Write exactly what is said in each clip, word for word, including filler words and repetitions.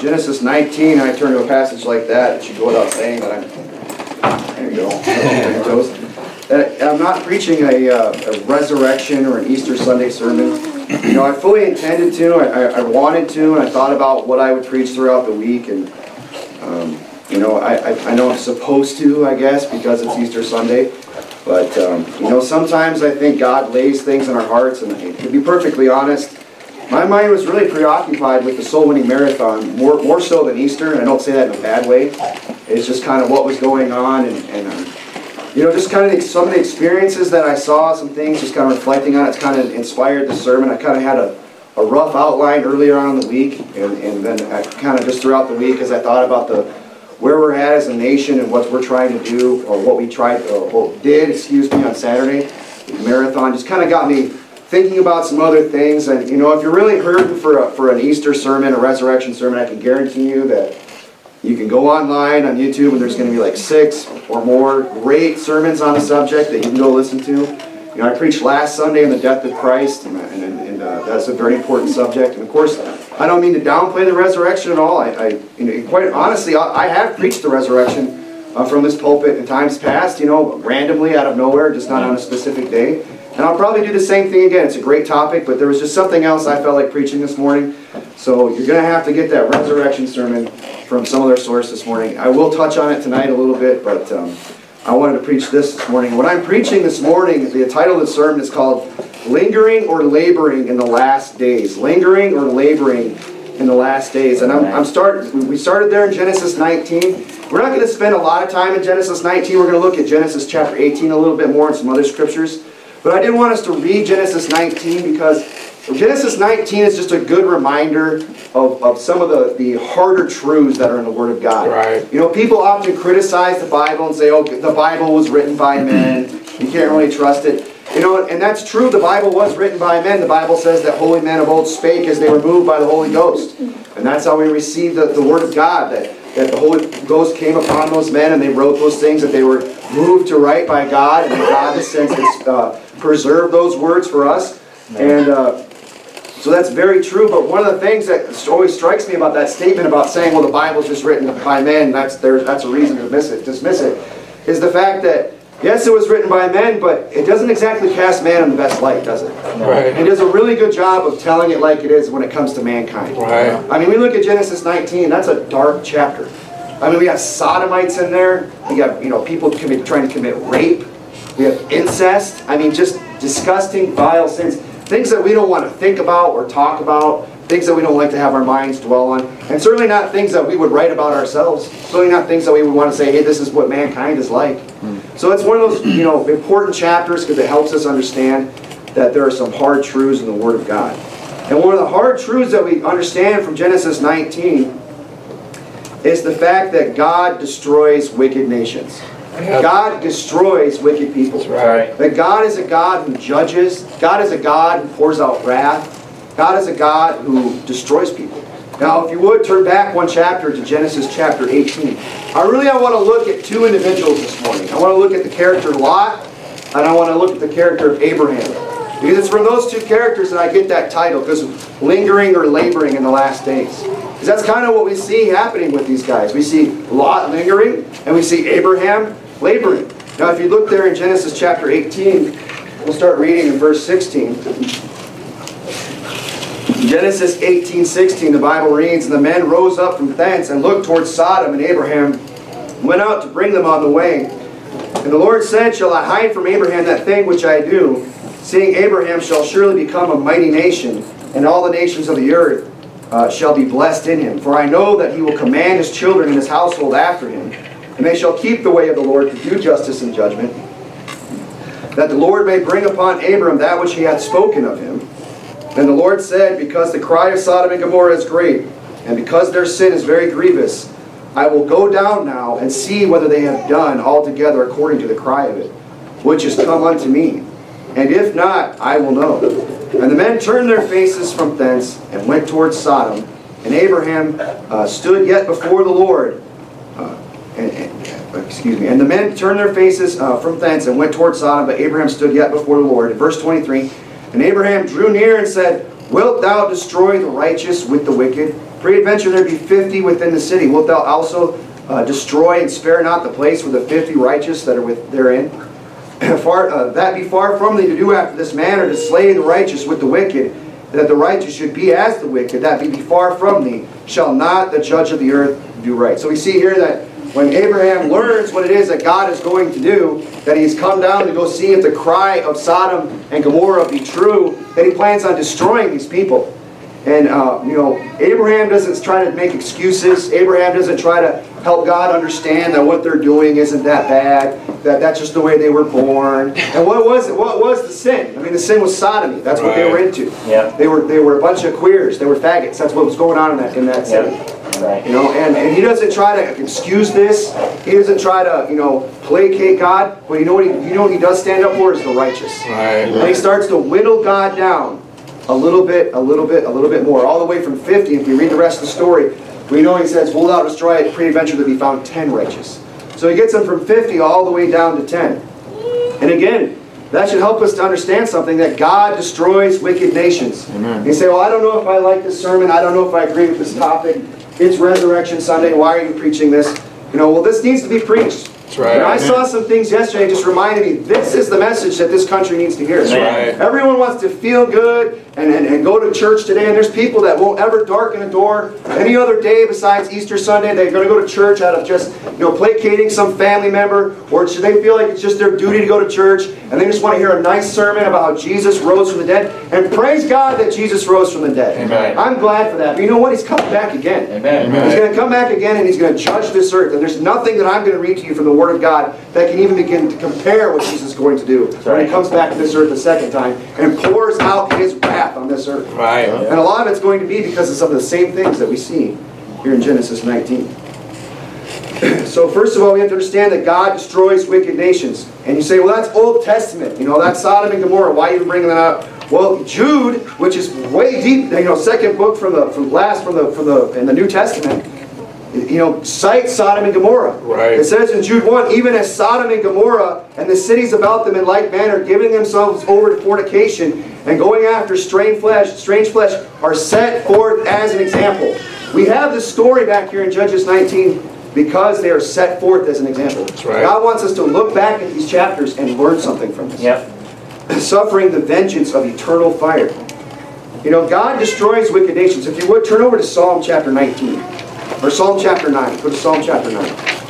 Genesis nineteen, and I turn to a passage like that, it should go without saying that I'm, there you go, that I'm not preaching a, uh, a resurrection or an Easter Sunday sermon. You know, I fully intended to, I, I, I wanted to, and I thought about what I would preach throughout the week, and um, you know, I, I, I know I'm supposed to, I guess, because it's Easter Sunday. But, um, you know, sometimes I think God lays things in our hearts, and to be perfectly honest, my mind was really preoccupied with the soul-winning marathon, more more so than Easter, and I don't say that in a bad way. It's just kind of what was going on, and, and um, you know, just kind of the, some of the experiences that I saw, some things, just kind of reflecting on it, it's kind of inspired the sermon. I kind of had a, a rough outline earlier on in the week, and, and then I kind of just throughout the week, as I thought about the where we're at as a nation and what we're trying to do, or what we tried, or what did, excuse me, on Saturday, the marathon, just kind of got me thinking about some other things. And you know, if you're really hurting for a, for an Easter sermon, a resurrection sermon, I can guarantee you that you can go online on YouTube, and there's going to be like six or more great sermons on the subject that you can go listen to. You know, I preached last Sunday on the death of Christ, and, and, and uh, that's a very important subject. And of course, I don't mean to downplay the resurrection at all. I, I you know, quite honestly, I, I have preached the resurrection uh, from this pulpit in times past, you know, randomly out of nowhere, just not on a specific day. And I'll probably do the same thing again. It's a great topic, but there was just something else I felt like preaching this morning. So you're going to have to get that resurrection sermon from some other source this morning. I will touch on it tonight a little bit, but um, I wanted to preach this this morning. What I'm preaching this morning, the title of the sermon is called Lingering or Laboring in the Last Days. Lingering or Laboring in the Last Days. And I'm, I'm start, we started there in Genesis nineteen. We're not going to spend a lot of time in Genesis nineteen. We're going to look at Genesis chapter eighteen a little bit more and some other scriptures. But I did want us to read Genesis nineteen because Genesis nineteen is just a good reminder of, of some of the, the harder truths that are in the Word of God. Right. You know, people often criticize the Bible and say, oh, the Bible was written by men. You can't really trust it. You know, and that's true. The Bible was written by men. The Bible says that holy men of old spake as they were moved by the Holy Ghost. And that's how we receive the, the Word of God, that, that the Holy Ghost came upon those men and they wrote those things that they were moved to write by God. And God, in a sense, has uh, preserved those words for us. And uh, so that's very true. But one of the things that always strikes me about that statement about saying, well, the Bible's just written by men, that's, there, that's a reason to miss it, dismiss it, is the fact that yes, it was written by men, but it doesn't exactly cast man in the best light, does it? Right. It does a really good job of telling it like it is when it comes to mankind. Right. I mean, we look at Genesis nineteen, that's a dark chapter. I mean, we have sodomites in there. We got, you know, people commit, trying to commit rape. We have incest. I mean, just disgusting, vile sins. Things that we don't want to think about or talk about. Things that we don't like to have our minds dwell on. And certainly not things that we would write about ourselves. Certainly not things that we would want to say, hey, this is what mankind is like. Mm. So it's one of those, you know, important chapters because it helps us understand that there are some hard truths in the Word of God. And one of the hard truths that we understand from Genesis nineteen is the fact that God destroys wicked nations. Yep. God destroys wicked people. That's right. That God is a God who judges. God is a God who pours out wrath. God is a God who destroys people. Now, if you would, turn back one chapter to Genesis chapter eighteen. I really I want to look at two individuals this morning. I want to look at the character of Lot, and I want to look at the character of Abraham. Because it's from those two characters that I get that title, because lingering or laboring in the last days. Because that's kind of what we see happening with these guys. We see Lot lingering, and we see Abraham laboring. Now, if you look there in Genesis chapter eighteen, we'll start reading in verse sixteen. Genesis eighteen sixteen, the Bible reads, and the men rose up from thence and looked towards Sodom, and Abraham went out to bring them on the way. And the Lord said, shall I hide from Abraham that thing which I do, seeing Abraham shall surely become a mighty nation, and all the nations of the earth uh, shall be blessed in him. For I know that he will command his children and his household after him, and they shall keep the way of the Lord to do justice and judgment, that the Lord may bring upon Abram that which he hath spoken of him. And the Lord said, because the cry of Sodom and Gomorrah is great, and because their sin is very grievous, I will go down now and see whether they have done altogether according to the cry of it, which is come unto me. And if not, I will know. And the men turned their faces from thence and went towards Sodom. And Abraham uh, stood yet before the Lord. Uh, and, and, excuse me. And the men turned their faces uh, from thence and went towards Sodom, but Abraham stood yet before the Lord. In verse twenty-three, and Abraham drew near and said, wilt thou destroy the righteous with the wicked? Peradventure there be fifty within the city. Wilt thou also uh, destroy and spare not the place with the fifty righteous that are with therein? Far, uh, that be far from thee to do after this manner, to slay the righteous with the wicked, that the righteous should be as the wicked, that be far from thee, shall not the judge of the earth do right. So we see here that when Abraham learns what it is that God is going to do, that he's come down to go see if the cry of Sodom and Gomorrah be true, that he plans on destroying these people. And, uh, you know, Abraham doesn't try to make excuses. Abraham doesn't try to help God understand that what they're doing isn't that bad, that that's just the way they were born. And what was it? What was the sin? I mean, the sin was sodomy. That's what they were into. Yeah. They were they were a bunch of queers. They were faggots. That's what was going on in that in that city. Yeah. Right. You know, and, and he doesn't try to excuse this. He doesn't try to, you know, placate God. But you know what he you know what he does stand up for is the righteous. Right. And he starts to whittle God down a little bit, a little bit, a little bit more, all the way from fifty. If we read the rest of the story, we know he says, "Wilt thou destroy it? Peradventure there be found ten righteous." So he gets them from fifty all the way down to ten. And again, that should help us to understand something, that God destroys wicked nations. Amen. You say, "Well, I don't know if I like this sermon. I don't know if I agree with this topic. It's Resurrection Sunday. Why are you preaching this?" You know, well, this needs to be preached. That's right. You know, I saw some things yesterday just reminded me, this is the message that this country needs to hear. That's right. Everyone wants to feel good and, and, and go to church today, and there's people that won't ever darken a door any other day besides Easter Sunday. They're going to go to church out of just, you know, placating some family member, or should they feel like it's just their duty to go to church, and they just want to hear a nice sermon about how Jesus rose from the dead. And praise God that Jesus rose from the dead. Amen. I'm glad for that. But you know what? He's coming back again. Amen. Amen. He's going to come back again, and he's going to judge this earth. And there's nothing that I'm going to read to you from the Word of God that can even begin to compare what Jesus is going to do when he comes back to this earth the second time and pours out his wrath on this earth. Right. And a lot of it's going to be because of some of the same things that we see here in Genesis nineteen. So first of all, we have to understand that God destroys wicked nations. And you say, well, that's Old Testament. You know, that's Sodom and Gomorrah. Why are you bringing that up? Well, Jude, which is way deep, you know, second book from the from last from the from the in the New Testament, you know, cites Sodom and Gomorrah. Right. It says in Jude one, even as Sodom and Gomorrah and the cities about them in like manner, giving themselves over to fornication and going after strange flesh, strange flesh, are set forth as an example. We have this story back here in Judges nineteen because they are set forth as an example. That's right. God wants us to look back at these chapters and learn something from this. Yep. Suffering the vengeance of eternal fire. You know, God destroys wicked nations. If you would, turn over to Psalm chapter nineteen. Or Psalm chapter nine. Go to Psalm chapter nine.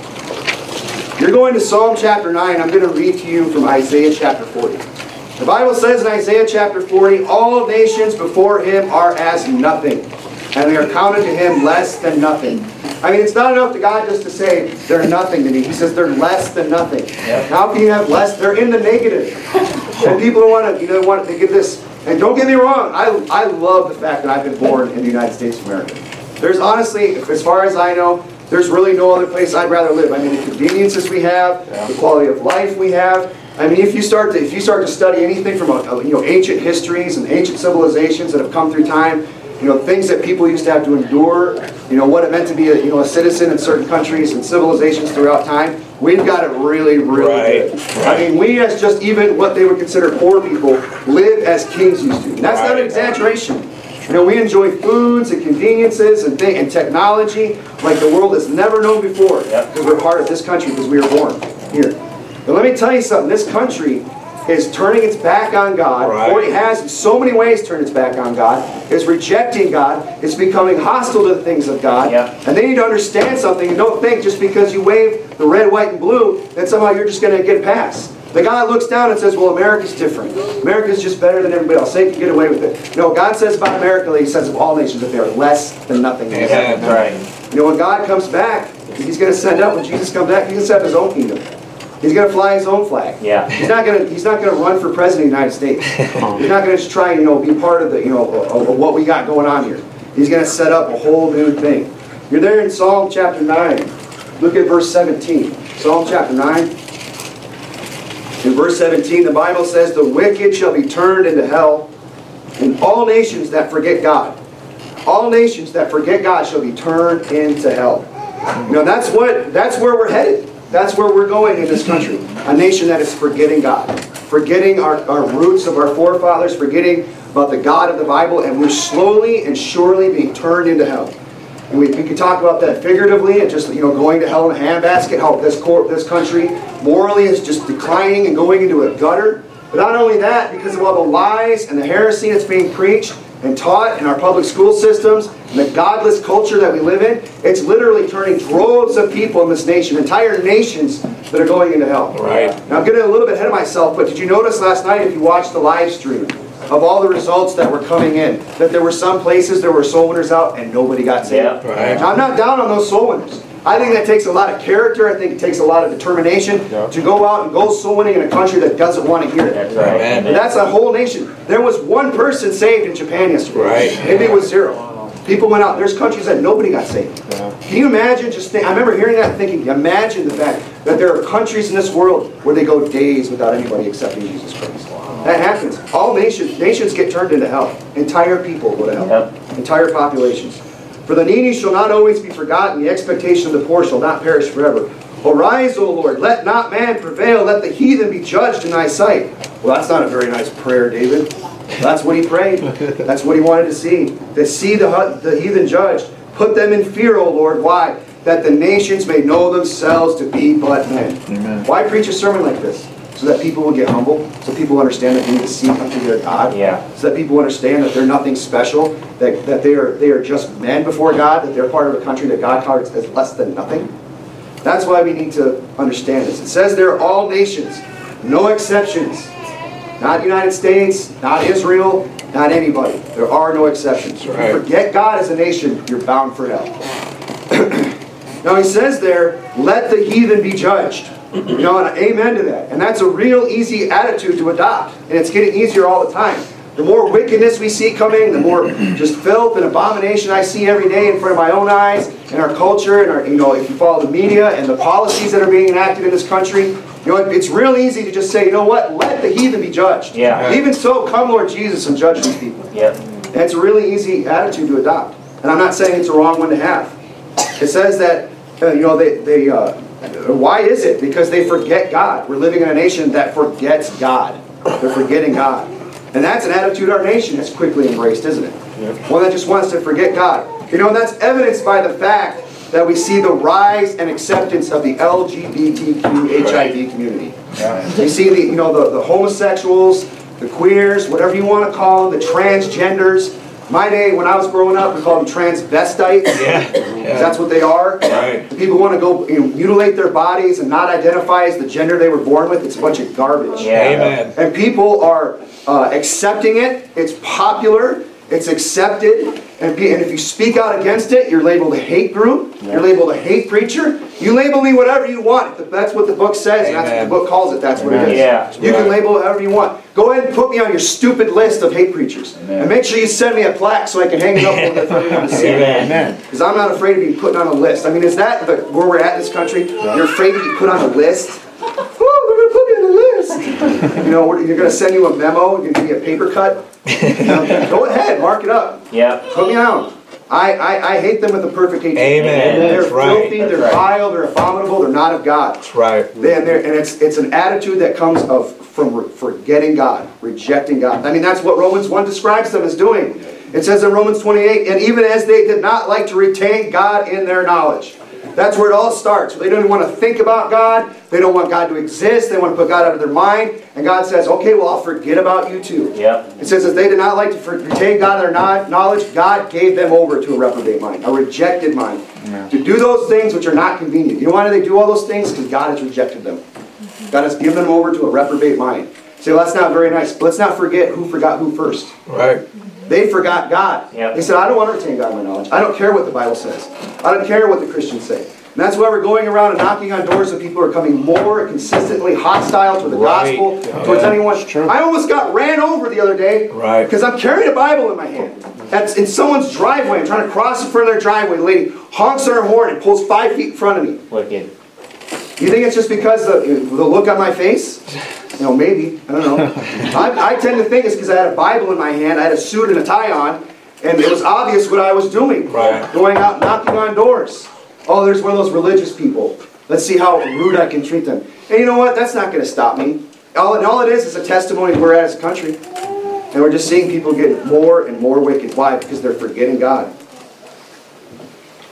You're going to Psalm chapter nine. I'm going to read to you from Isaiah chapter forty. The Bible says in Isaiah chapter forty, all nations before him are as nothing, and they are counted to him less than nothing. I mean, it's not enough to God just to say, they're nothing to me. He says they're less than nothing. Yep. How can you have less? They're in the negative. And people don't want to, you know, want to give this. And don't get me wrong, I, I love the fact that I've been born in the United States of America. There's honestly, as far as I know, there's really no other place I'd rather live. I mean, the conveniences we have, Yeah. the quality of life we have. I mean, if you start to if you start to study anything from uh, you know ancient histories and ancient civilizations that have come through time, you know things that people used to have to endure, you know what it meant to be a you know a citizen in certain countries and civilizations throughout time. We've got it really, really Right. good. I mean, we as just even what they would consider poor people live as kings used to. And that's not an Right. exaggeration. You know, we enjoy foods and conveniences and, th and technology like the world has never known before. Yep. Because we're part of this country because we were born here. But let me tell you something. This country is turning its back on God, Right. or it has in so many ways turned its back on God, is rejecting God, is becoming hostile to the things of God. Yep. And they need to understand something and don't think just because you wave the red, white, and blue that somehow you're just going to get past. The God looks down and says, well, America's different. America's just better than everybody else. They can get away with it. No, God says about America, he says of all nations that they are less than nothing. Amen. Right. You know, when God comes back, he's going to send up, when Jesus comes back, he's going to set up his own kingdom. He's going to fly his own flag. Yeah. He's not going to. He's not going to run for president of the United States. He's not going to just try, you know, be part of the, you know, of, of what we got going on here. He's going to set up a whole new thing. You're there in Psalm chapter nine. Look at verse seventeen. Psalm chapter nine. In verse seventeen, the Bible says, "The wicked shall be turned into hell, and all nations that forget God, all nations that forget God shall be turned into hell." You know, that's what. That's where we're headed. That's where we're going in this country. A nation that is forgetting God. Forgetting our, our roots of our forefathers. Forgetting about the God of the Bible. And we're slowly and surely being turned into hell. And we, we could talk about that figuratively and just, you know, going to hell in a handbasket, how this, cor this country morally is just declining and going into a gutter. But not only that, because of all the lies and the heresy that's being preached and taught in our public school systems and the godless culture that we live in, it's literally turning droves of people in this nation, entire nations that are going into hell. Right. Now I'm getting a little bit ahead of myself, but did you notice last night, if you watched the live stream, of all the results that were coming in, that there were some places there were soul winners out and nobody got saved? Yeah. Right. Now I'm not down on those soul winners. I think that takes a lot of character. I think it takes a lot of determination Yeah. to go out and go soul winning in a country that doesn't want to hear it. That's right. Amen. But that's a whole nation. There was one person saved in Japan yesterday. Right. Maybe it was zero. People went out. There's countries that nobody got saved. Yeah. Can you imagine just think, I remember hearing that and thinking, imagine the fact that there are countries in this world where they go days without anybody accepting Jesus Christ. That happens. All nations nations get turned into hell. Entire people go to hell. Yep. Entire populations. For the needy shall not always be forgotten, the expectation of the poor shall not perish forever. Arise, O Lord, let not man prevail, let the heathen be judged in thy sight. Well, that's not a very nice prayer, David. That's what he prayed. That's what he wanted to see. To see the, the heathen judged. Put them in fear, O Lord. Why? That the nations may know themselves to be but men. Amen. Why preach a sermon like this? So that people will get humble, so people understand that they need to seek unto their God, Yeah. so that people understand that they're nothing special, that, that they are they are just men before God, that they're part of a country that God counts as less than nothing. That's why we need to understand this. It says they're all nations, no exceptions. Not United States, not Israel, not anybody. There are no exceptions. Right. If you forget God as a nation, you're bound for hell. Now he says there, let the heathen be judged. You know, and amen to that. And that's a real easy attitude to adopt. And it's getting easier all the time. The more wickedness we see coming, the more just filth and abomination I see every day in front of my own eyes, in our culture, and our, you know, if you follow the media and the policies that are being enacted in this country, you know, it's real easy to just say, you know what, let the heathen be judged. Yeah. Even so, come Lord Jesus and judge these people. Yep. And it's a really easy attitude to adopt. And I'm not saying it's a wrong one to have. It says that, uh, you know, they, they uh, why is it? Because they forget God. We're living in a nation that forgets God. They're forgetting God. And that's an attitude our nation has quickly embraced, isn't it? Yep. One that just wants to forget God. You know, and that's evidenced by the fact that we see the rise and acceptance of the L G B T Q H I V community. Yeah. You see the, you know, the, the homosexuals, the queers, whatever you want to call them, the transgenders. My day, when I was growing up, we called them transvestites. Yeah. Because that's what they are. Right. The people want to go, you know, mutilate their bodies and not identify as the gender they were born with. It's a bunch of garbage. Yeah. Amen. And people are uh, accepting it. It's popular. It's accepted. And, pe- and if you speak out against it, you're labeled a hate group. Yeah. You're labeled a hate preacher. You label me whatever you want. If that's what the book says, and that's what Amen. the book calls it. That's what it is. Yeah. You can Right. label it however you want. Go ahead and put me on your stupid list of hate preachers. Amen. And make sure you send me a plaque so I can hang it up over there for everyone to see. Amen. Amen. Because I'm not afraid of being put on a list. I mean, is that the, where we're at in this country? You're afraid to be put on a list? Woo, we're going to put me on a list. You know, we're, you're going to send you a memo. You're going to give me a paper cut. You know, go ahead, mark it up. Yep. Put me down. I, I, I hate them with a perfect hatred. Amen. They're That's right. filthy, That's they're right. vile, they're abominable, they're not of God. That's right. They, and, they're, and it's it's an attitude that comes of from re- forgetting God, rejecting God. I mean, that's what Romans one describes them as doing. It says in Romans twenty-eight, and even as they did not like to retain God in their knowledge. That's where it all starts. They don't even want to think about God. They don't want God to exist. They want to put God out of their mind. And God says, okay, well, I'll forget about you too. Yep. It says, as they did not like to for- retain God in their kno- knowledge, God gave them over to a reprobate mind, a rejected mind. Amen. To do those things which are not convenient. You know why they do all those things? Because God has rejected them. God has given them over to a reprobate mind. Say, well, that's not very nice. But let's not forget who forgot who first. Right. They forgot God. Yep. They said, I don't want to retain God in my knowledge. I don't care what the Bible says. I don't care what the Christians say. And that's why we're going around and knocking on doors of people who are becoming more consistently hostile to the Right. gospel, Yeah. towards Yeah. anyone. It's true. I almost got ran over the other day Right. because I'm carrying a Bible in my hand. That's in someone's driveway. I'm trying to cross in front of their driveway. The lady honks on her horn and pulls five feet in front of me. Wicked. You think it's just because the, the look on my face? You know, maybe. I don't know. I, I tend to think it's because I had a Bible in my hand, I had a suit and a tie on, and it was obvious what I was doing. Right. Going out knocking on doors. Oh, there's one of those religious people. Let's see how rude I can treat them. And you know what? That's not going to stop me. All, and all it is is a testimony of where we're at as a country. And we're just seeing people get more and more wicked. Why? Because they're forgetting God.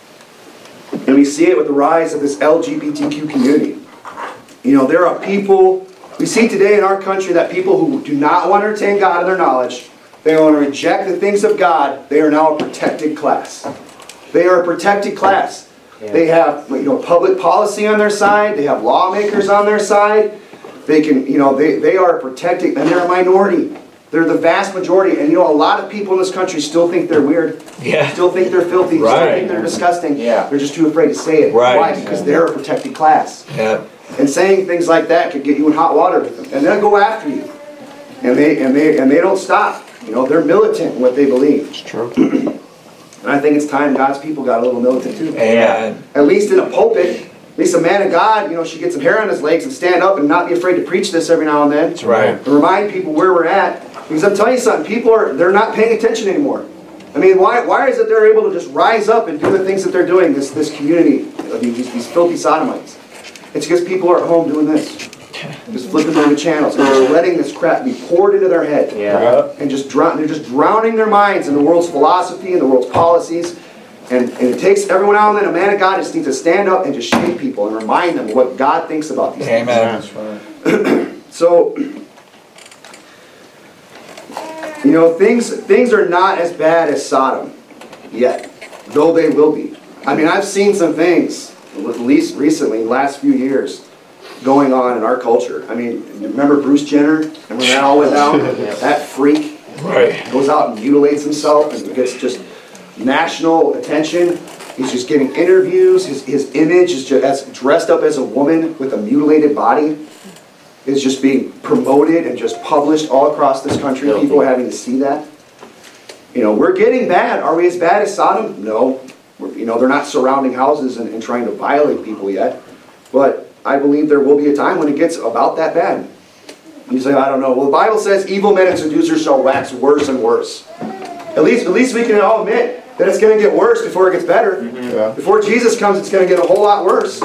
And we see it with the rise of this L G B T Q community. You know, there are people, we see today in our country that people who do not want to entertain God in their knowledge, they want to reject the things of God, they are now a protected class. They are a protected class. Yeah. They have, you know, public policy on their side, they have lawmakers on their side, they can, you know, they, they are protected, and they're a minority. They're the vast majority, and you know, a lot of people in this country still think they're weird. Yeah. Still think they're filthy. Right. Still think they're disgusting. Yeah. They're just too afraid to say it. Right. Why? Because they're a protected class. Yeah. And saying things like that could get you in hot water with them, and they'll go after you. And they and they and they don't stop. You know, they're militant in what they believe. It's true. And I think it's time God's people got a little militant too. Yeah. At least in a pulpit. At least a man of God, you know, should get some hair on his legs and stand up and not be afraid to preach this every now and then. That's right. And remind people where we're at. Because I'm telling you something, people are, they're not paying attention anymore. I mean, why, why is it they're able to just rise up and do the things that they're doing, this, this community, these, these filthy sodomites? It's because people are at home doing this. Just flipping through the channels and just letting this crap be poured into their head. Yeah. And just drown, they're just drowning their minds in the world's philosophy and the world's policies. And, and it takes every now and then a man of God just needs to stand up and just shake people and remind them of what God thinks about these things. Amen. So, you know, things, things are not as bad as Sodom yet, though they will be. I mean, I've seen some things, at least recently, in the last few years, going on in our culture. I mean, remember Bruce Jenner? And when that all went down? That freak right. goes out and mutilates himself and gets just national attention. He's just getting interviews. His, his image is just as dressed up as a woman with a mutilated body is just being promoted and just published all across this country. Guilty. People are having to see that. You know, we're getting bad. Are we as bad as Sodom? No. We're, you know, they're not surrounding houses and, and trying to violate people yet. But I believe there will be a time when it gets about that bad. You say, I don't know. Well, the Bible says evil men and seducers shall wax worse and worse. At least, at least we can all admit that it's going to get worse before it gets better. Mm-hmm. Yeah. Before Jesus comes, it's going to get a whole lot worse.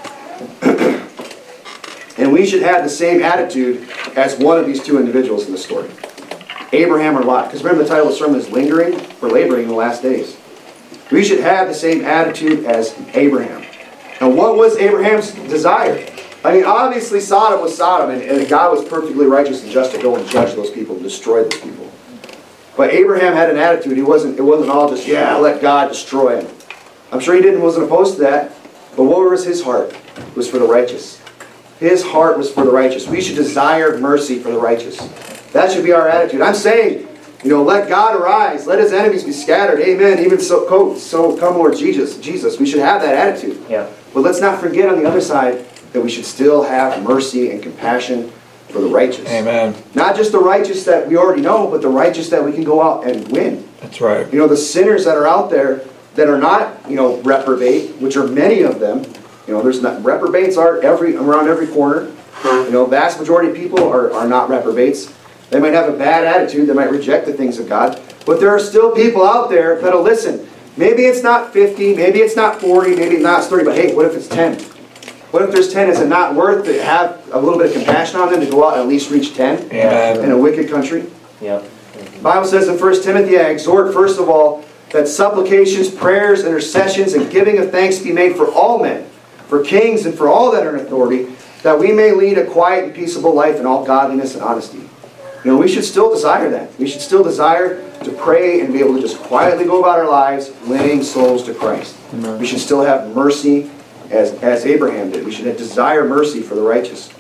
And we should have the same attitude as one of these two individuals in the story. Abraham or Lot. Because remember the title of the sermon is Lingering or Laboring in the Last Days. We should have the same attitude as Abraham. Now what was Abraham's desire? I mean, obviously Sodom was Sodom, and, and God was perfectly righteous and just to go and judge those people and destroy those people. But Abraham had an attitude. He wasn't, it wasn't all just, yeah, let God destroy him. I'm sure he didn't, wasn't opposed to that. But what was his heart? It was for the righteous. His heart was for the righteous. We should desire mercy for the righteous. That should be our attitude. I'm saying, you know, let God arise. Let his enemies be scattered. Amen. Even so, so come Lord Jesus. Jesus. We should have that attitude. Yeah. But let's not forget on the other side that we should still have mercy and compassion for the righteous. Amen. Not just the righteous that we already know, but the righteous that we can go out and win. That's right. You know, the sinners that are out there that are not, you know, reprobate, which are many of them. You know, there's not, reprobates are every around every corner. You know, vast majority of people are, are not reprobates. They might have a bad attitude. They might reject the things of God. But there are still people out there that'll listen. Maybe it's not fifty, maybe it's not forty, maybe it's not thirty, but hey, what if it's ten? What if there's ten? Is it not worth to have a little bit of compassion on them to go out and at least reach ten yeah. in a wicked country? Yeah. The Bible says in First Timothy, I exhort first of all that supplications, prayers, intercessions, and giving of thanks be made for all men, for kings and for all that are in authority, that we may lead a quiet and peaceable life in all godliness and honesty. You know, we should still desire that. We should still desire to pray and be able to just quietly go about our lives winning souls to Christ. Amen. We should still have mercy as, as Abraham did. We should have desire mercy for the righteous.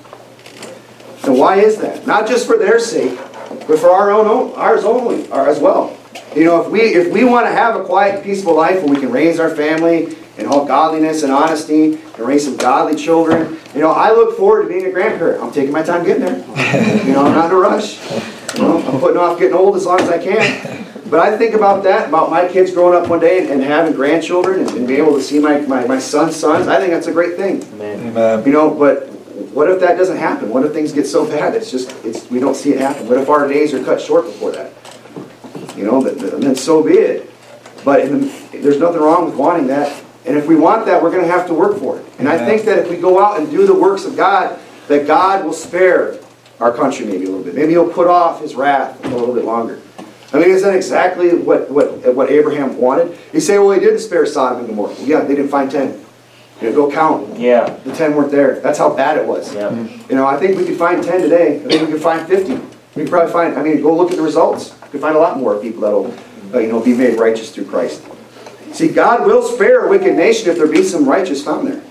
And why is that? Not just for their sake, but for our own, ours only, as well. You know, if we, if we want to have a quiet, peaceful life where we can raise our family in all godliness and honesty and raise some godly children, you know, I look forward to being a grandparent. I'm taking my time getting there. You know, I'm not in a rush. You know, I'm putting off getting old as long as I can. But I think about that, about my kids growing up one day and, and having grandchildren and, and being able to see my, my, my son's sons. I think that's a great thing. Amen. You know, but what if that doesn't happen? What if things get so bad it's just it's we don't see it happen? What if our days are cut short before that? You know, then so be it. But in the, there's nothing wrong with wanting that. And if we want that, we're going to have to work for it. And Amen. I think that if we go out and do the works of God, that God will spare our country maybe a little bit. Maybe He'll put off His wrath a little bit longer. I mean, is that exactly what, what, what Abraham wanted? You say, well, He didn't spare Sodom and Gomorrah. Well, yeah, they didn't find ten. You know, go count. Yeah. The ten weren't there. That's how bad it was. Yeah. You know, I think we could find ten today. I think we could find fifty. We could probably find, I mean, go look at the results. We could find a lot more people that'll, uh, you know, be made righteous through Christ. See, God will spare a wicked nation if there be some righteous found there.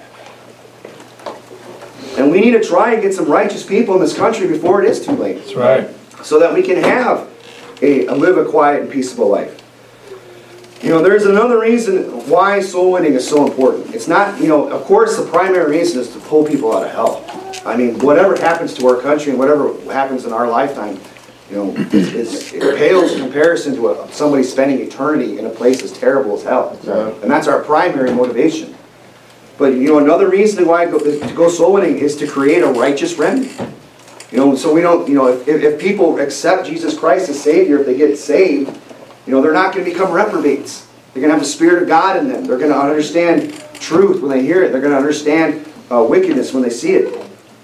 And we need to try and get some righteous people in this country before it is too late. That's right. So that we can have a, a live a quiet and peaceable life. You know, there's another reason why soul winning is so important. It's not, you know, of course the primary reason is to pull people out of hell. I mean, whatever happens to our country and whatever happens in our lifetime, you know, it's, it's, it pales in comparison to a, somebody spending eternity in a place as terrible as hell. Yeah. And that's our primary motivation. But, you know, another reason why go, to go soul winning is to create a righteous remnant. You know, so we don't, you know, if, if people accept Jesus Christ as Savior, if they get saved, you know, they're not going to become reprobates. They're going to have the Spirit of God in them. They're going to understand truth when they hear it. They're going to understand uh, wickedness when they see it.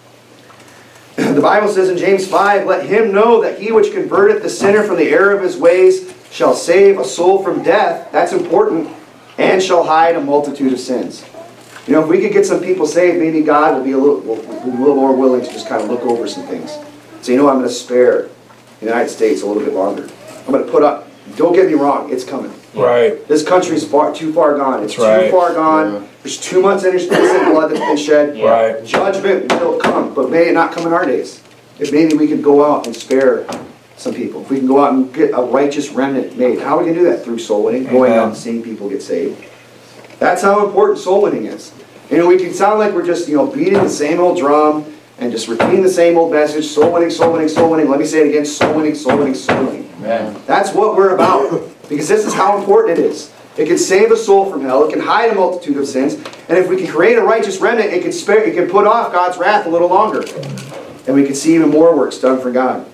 The Bible says in James five, let him know that he which converteth the sinner from the error of his ways shall save a soul from death. That's important. And shall hide a multitude of sins. You know, if we could get some people saved, maybe God will be a little, will be a little more willing to just kind of look over some things. So, you know, I'm going to spare the United States a little bit longer. I'm going to put up, don't get me wrong, it's coming. Right. This country's far too far gone. It's That's right. too far gone. Yeah. There's too much innocent blood that's been shed. Yeah. Right. Judgment will come, but may it not come in our days. If maybe we could go out and spare some people. If we can go out and get a righteous remnant made. How are we going to do that? Through soul winning, going Amen. out and seeing people get saved. That's how important soul winning is. You know, we can sound like we're just, you know, beating the same old drum and just repeating the same old message, soul winning, soul winning, soul winning. Let me say it again, soul winning, soul winning, soul winning. Amen. That's what we're about. Because this is how important it is. It can save a soul from hell. It can hide a multitude of sins. And if we can create a righteous remnant, it can spare, it can put off God's wrath a little longer. And we can see even more works done for God.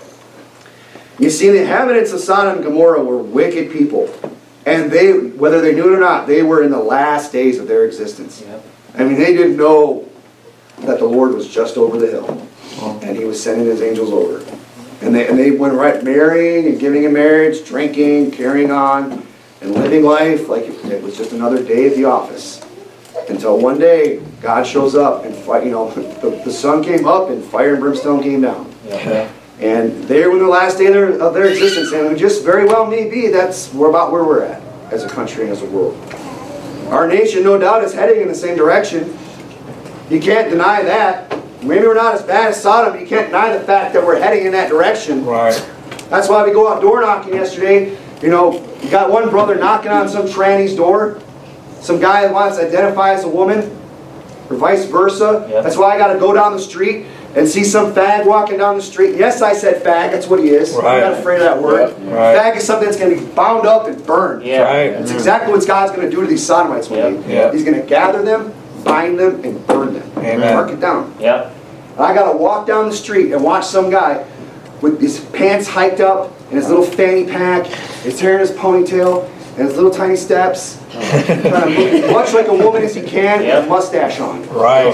You see, the inhabitants of Sodom and Gomorrah were wicked people. And they, whether they knew it or not, they were in the last days of their existence. Yep. I mean, they didn't know that the Lord was just over the hill. And He was sending His angels over. And they, and they went right marrying and giving in marriage, drinking, carrying on, and living life like it was just another day at the office. Until one day, God shows up and, you know, the, the sun came up and fire and brimstone came down. Yeah. And they were in the last day of their, of their existence, and it just very well may be that's we're about where we're at as a country and as a world. Our nation, no doubt, is heading in the same direction. You can't deny that. Maybe we're not as bad as Sodom, but you can't deny the fact that we're heading in that direction. Right. That's why we go out door knocking yesterday. You know, you got one brother knocking on some tranny's door. Some guy that wants to identify as a woman, or vice versa. Yep. That's why I got to go down the street and see some fag walking down the street. Yes, I said fag. That's what he is. Right. I'm not afraid of that word. Yep. Right. Fag is something that's going to be bound up and burned. Yeah. Right. That's exactly what God's going to do to these Sodomites one Yep. day. Yep. He's going to gather them, bind them, and burn them. Amen. Mark it down. Yep. I got to walk down the street and watch some guy with his pants hiked up and his little fanny pack, his hair in his ponytail, and his little tiny steps, kind of look as much like a woman as he can, Yep. with a mustache on. Right.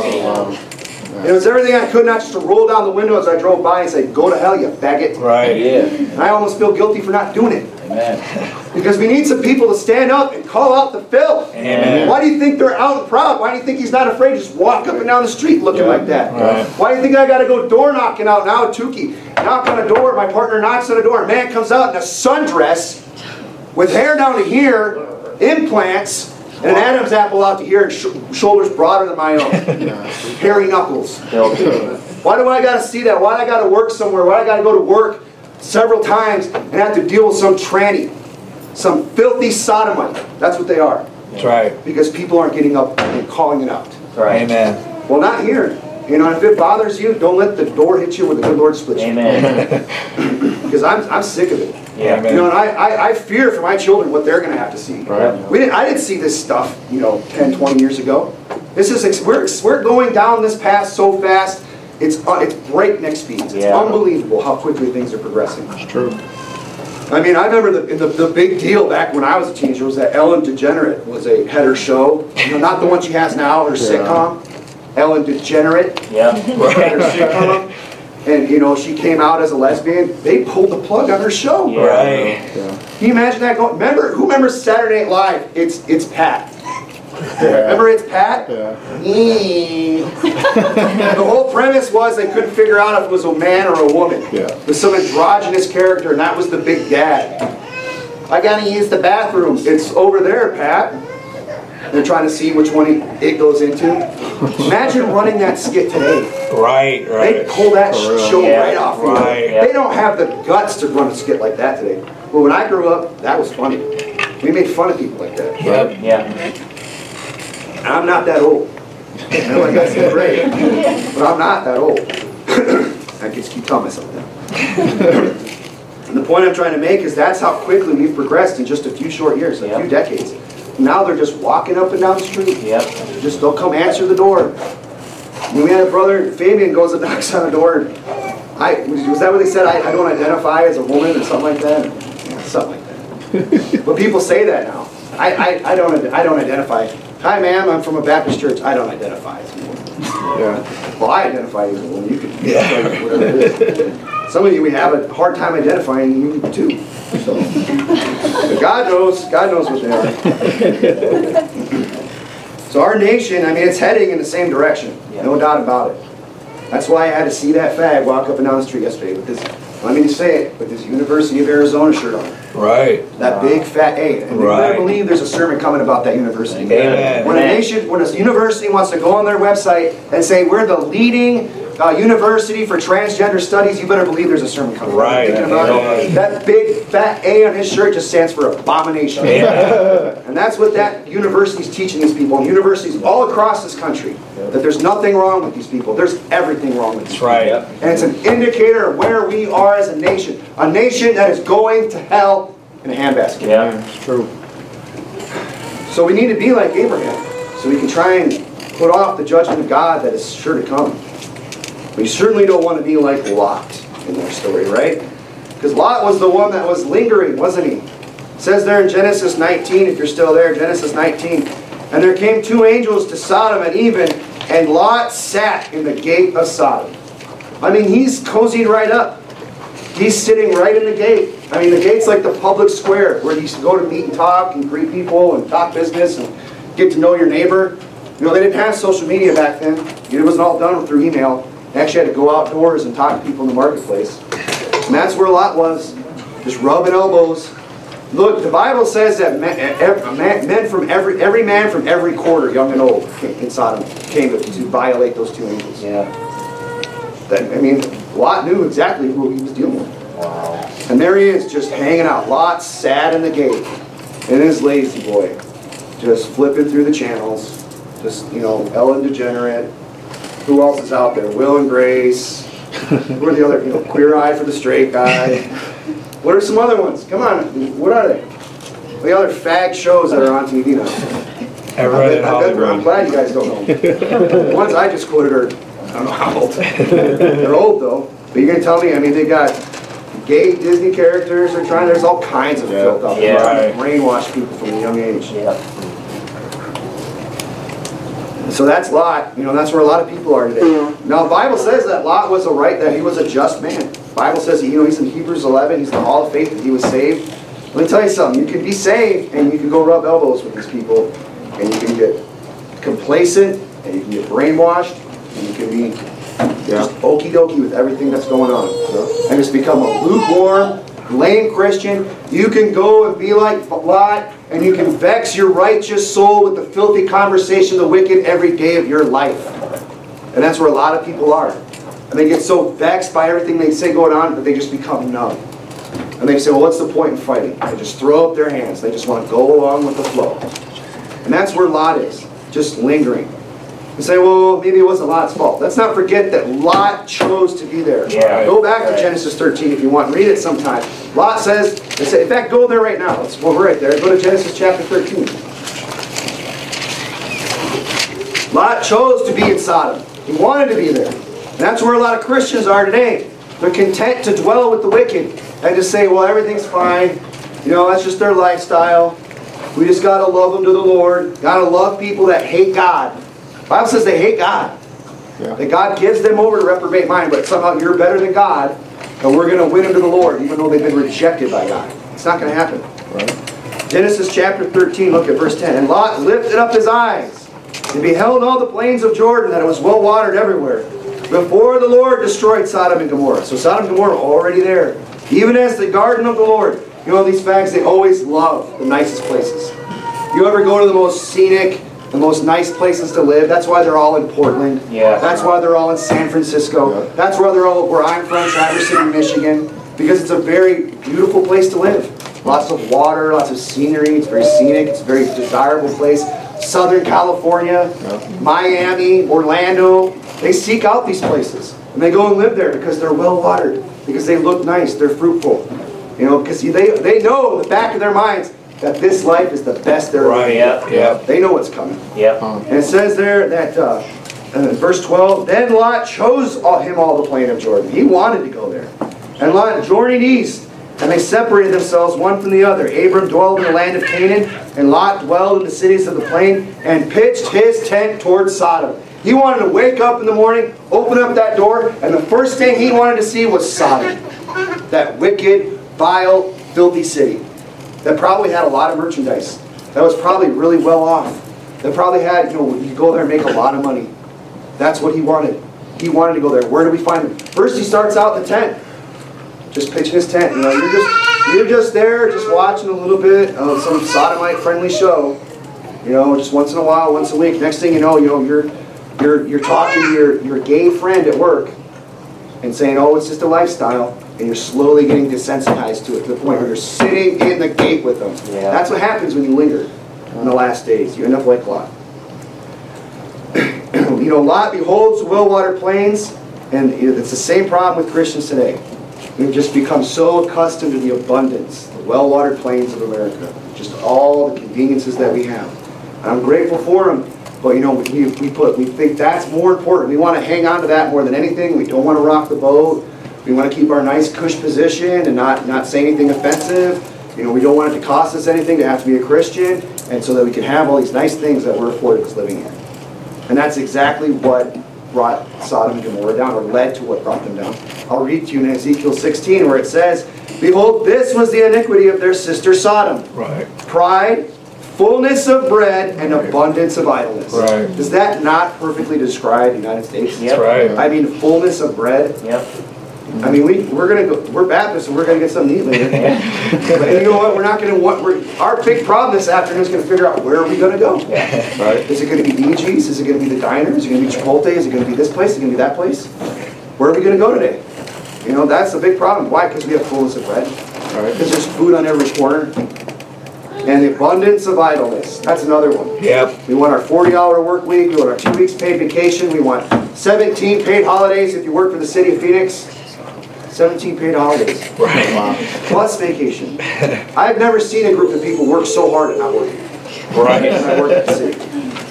It was everything I could, not just to roll down the window as I drove by and say, "Go to hell, you faggot." Right. Yeah. And I almost feel guilty for not doing it. Amen. Because we need some people to stand up and call out the filth. Amen. Why do you think they're out and proud? Why do you think he's not afraid to just walk up and down the street looking like that? Right. Why do you think I got to go door knocking out now at Tukey? Knock on a door, my partner knocks on a door, a man comes out in a sundress with hair down to here, implants, and an Adam's apple out to here, and sh shoulders broader than my own. Hairy knuckles. Why do I got to see that? Why do I got to work somewhere? Why do I got to go to work several times and have to deal with some tranny? Some filthy sodomite. That's what they are. That's right. Because people aren't getting up and calling it out. Right. Amen. Well, not here. You know, if it bothers you, don't let the door hit you when the good Lord splits you. Amen. Because I'm, I'm sick of it. Yeah. Amen. You know, and I, I, I fear for my children what they're going to have to see. Right. We didn't, I didn't see this stuff, you know, ten, twenty years ago. This is we're, we're going down this path so fast, it's, uh, it's breakneck speeds. It's Yeah. unbelievable how quickly things are progressing. It's true. I mean, I remember the, the the big deal back when I was a teenager was that Ellen DeGenerate was a had her show. You know, not the one she has now, her sitcom. Ellen DeGenerate Yeah. had her sitcom. And, you know, she came out as a lesbian. They pulled the plug on her show. Yeah. Right. Can you imagine that going? Remember, who remembers Saturday Night Live? It's, it's Pat. Remember It's Pat? Yeah. Eee. The whole premise was they couldn't figure out if it was a man or a woman. Yeah. It was some androgynous character, and that was the big dad. I gotta use the bathroom. It's over there, Pat. They're trying to see which one it goes into. Imagine running that skit today. Right, right. They'd pull that show Yeah, right off. right. They don't have the guts to run a skit like that today. But when I grew up, that was funny. We made fun of people like that. Yep. Yeah. And I'm not that old. I know I guys are great, but I'm not that old. I just keep telling myself that. And the point I'm trying to make is that's how quickly we've progressed in just a few short years, a Yep. few decades. Now they're just walking up and down the street. Yep. Just they'll come answer the door. When we had a brother, Fabian goes and knocks on the door. And I was that what they said? I, I don't identify as a woman or something like that. Yeah, something like that. But people say that now. I, I, I don't I don't identify. Hi, ma'am. I'm from a Baptist church. I don't identify as a woman. Yeah. Well, I identify as a woman. You can yeah. whatever it is. Some of you we have a hard time identifying you too. So, but God knows. God knows what they are. So our nation, I mean, it's heading in the same direction. Yeah. No doubt about it. That's why I had to see that fag walk up and down the street yesterday with this, let me just say it, with this University of Arizona shirt on. Right. That big fat A. And you Right. better believe there's a sermon coming about that university. Amen. When a nation, when a university wants to go on their website and say we're the leading uh, university for transgender studies, you better believe there's a sermon coming. Right. Thinking about it. That big fat A on his shirt just stands for abomination. Yeah. And that's what that university's teaching these people. And universities all across this country, that there's nothing wrong with these people. There's everything wrong with these That's right. people. And it's an indicator of where we are as a nation. A nation that is going to hell in a handbasket. Yeah. It's true. So we need to be like Abraham, so we can try and put off the judgment of God that is sure to come. We certainly don't want to be like Lot in their story, right? Because Lot was the one that was lingering, wasn't he? It says there in Genesis nineteen, if you're still there, Genesis nineteen, and there came two angels to Sodom at even, and Lot sat in the gate of Sodom. I mean, he's cozied right up. He's sitting right in the gate. I mean, the gate's like the public square where you used to go to meet and talk and greet people and talk business and get to know your neighbor. You know, they didn't have social media back then. It wasn't all done through email. They actually had to go outdoors and talk to people in the marketplace. And that's where Lot was, just rubbing elbows. Look, the Bible says that men, men from every, every man from every quarter, young and old, in Sodom, came to, to violate those two angels. Yeah. That, I mean, Lot knew exactly who he was dealing with. Wow. And there he is, just hanging out. Lot sat in the gate in his lazy boy, just flipping through the channels. Just, you know, Ellen DeGenerate. Who else is out there? Will and Grace. Who are the other, you know, Queer Eye for the Straight Guy. What are some other ones? Come on, what are they? The other fag shows that are on T V now. Everyone in I bet, I'm Hollywood. glad you guys don't know. The ones I just quoted are, I don't know how old. They're old though. But you're going to tell me, I mean, they got gay Disney characters. They're trying, there's all kinds of Yeah. filth out there. Yeah. They're trying to brainwash people from a young age. Yeah. So that's Lot. You know, that's where a lot of people are today. Now, the Bible says that Lot was a right, that he was a just man. The Bible says, you know, he's in Hebrews eleven, he's the hall of faith, that he was saved. Let me tell you something. You can be saved, and you can go rub elbows with these people, and you can get complacent, and you can get brainwashed, and you can be just okie dokie with everything that's going on. And just become a lukewarm, lame Christian. You can go and be like Lot, and you can vex your righteous soul with the filthy conversation of the wicked every day of your life. And that's where a lot of people are. And they get so vexed by everything they say going on that they just become numb. And they say, well, what's the point in fighting? They just throw up their hands. They just want to go along with the flow. And that's where Lot is, just lingering. And say, well, maybe it wasn't Lot's fault. Let's not forget that Lot chose to be there. Yeah. Go back to Right. Genesis Genesis thirteen if you want. Read it sometime. Lot says, they say, in fact, go there right now. Let's go right there. Go to Genesis chapter thirteen. Lot chose to be in Sodom. He wanted to be there. And that's where a lot of Christians are today. They're content to dwell with the wicked and to say, well, everything's fine. You know, that's just their lifestyle. We just got to love them to the Lord. Got to love people that hate God. The Bible says they hate God. Yeah. That God gives them over to reprobate mind, but somehow you're better than God, and we're going to win them to the Lord, even though they've been rejected by God. It's not going to happen. Right. Genesis chapter thirteen, look at verse ten. And Lot lifted up his eyes and beheld all the plains of Jordan, that it was well watered everywhere, before the Lord destroyed Sodom and Gomorrah. So Sodom and Gomorrah already there. Even as the garden of the Lord. You know, these fags, they always love the nicest places. You ever go to the most scenic, the most nice places to live? That's why they're all in Portland. Yeah. That's why they're all in San Francisco. Yeah. That's why they're all where I'm from, Traverse City, Michigan. Because it's a very beautiful place to live. Lots of water, lots of scenery. It's very scenic. It's a very desirable place. Southern California, Yeah. Miami, Orlando. They seek out these places. And they go and live there because they're well watered. Because they look nice. They're fruitful. You know, because they, they know in the back of their minds that this life is the best there Right, is. Yeah. yeah. They know what's coming. Yep. And it says there that, uh, in verse twelve, then Lot chose all, him all the plain of Jordan. He wanted to go there. And Lot journeyed east, and they separated themselves one from the other. Abram dwelled in the land of Canaan, and Lot dwelled in the cities of the plain, and pitched his tent towards Sodom. He wanted to wake up in the morning, open up that door, and the first thing he wanted to see was Sodom. That wicked, vile, filthy city. That probably had a lot of merchandise. That was probably really well off. That probably had, you know, you go there and make a lot of money. That's what he wanted. He wanted to go there. Where do we find him? First he starts out in the tent. Just pitching his tent. You know, you're just you're just there, just watching a little bit of some sodomite friendly show. You know, just once in a while, once a week. Next thing you know, you know, you're you're you're talking to your, your gay friend at work and saying, oh, it's just a lifestyle. And you're slowly getting desensitized to it, to the point where you're sitting in the gate with them. Yeah. That's what happens when you linger in the last days. You end up like Lot. You know, Lot beholds the well-watered plains, and it's the same problem with Christians today. We've just become so accustomed to the abundance, the well-watered plains of America, just all the conveniences that we have. And I'm grateful for them, but you know, we, we put we think that's more important. We want to hang on to that more than anything. We don't want to rock the boat. We want to keep our nice cush position and not, not say anything offensive. You know, we don't want it to cost us anything to have to be a Christian, and so that we can have all these nice things that we're afforded as living here. And that's exactly what brought Sodom and Gomorrah down, or led to what brought them down. I'll read to you in Ezekiel sixteen where it says, behold, this was the iniquity of their sister Sodom. Right. Pride, fullness of bread, and abundance of idleness. Right. Does that not perfectly describe the United States? Yep. That's right. I mean, fullness of bread. Yep. I mean, we we're gonna go. We're Baptists, and we're gonna get something to eat later. But you know what? We're not gonna. What we're our big problem this afternoon is gonna figure out where are we gonna go. Yeah. Right. Is it gonna be E G's? Is it gonna be the diner? Is it gonna be Chipotle? Is it gonna be this place? Is it gonna be that place? Where are we gonna go today? You know, that's the big problem. Why? Because we have fullness of bread. Right. Because there's food on every corner. And the abundance of idleness. That's another one. Yep. We want our forty-hour work week. We want our two weeks paid vacation. We want seventeen paid holidays if you work for the city of Phoenix. seventeen paid holidays. Right. Wow. Plus vacation. I've never seen a group of people work so hard at not working. Right. And I work at the city.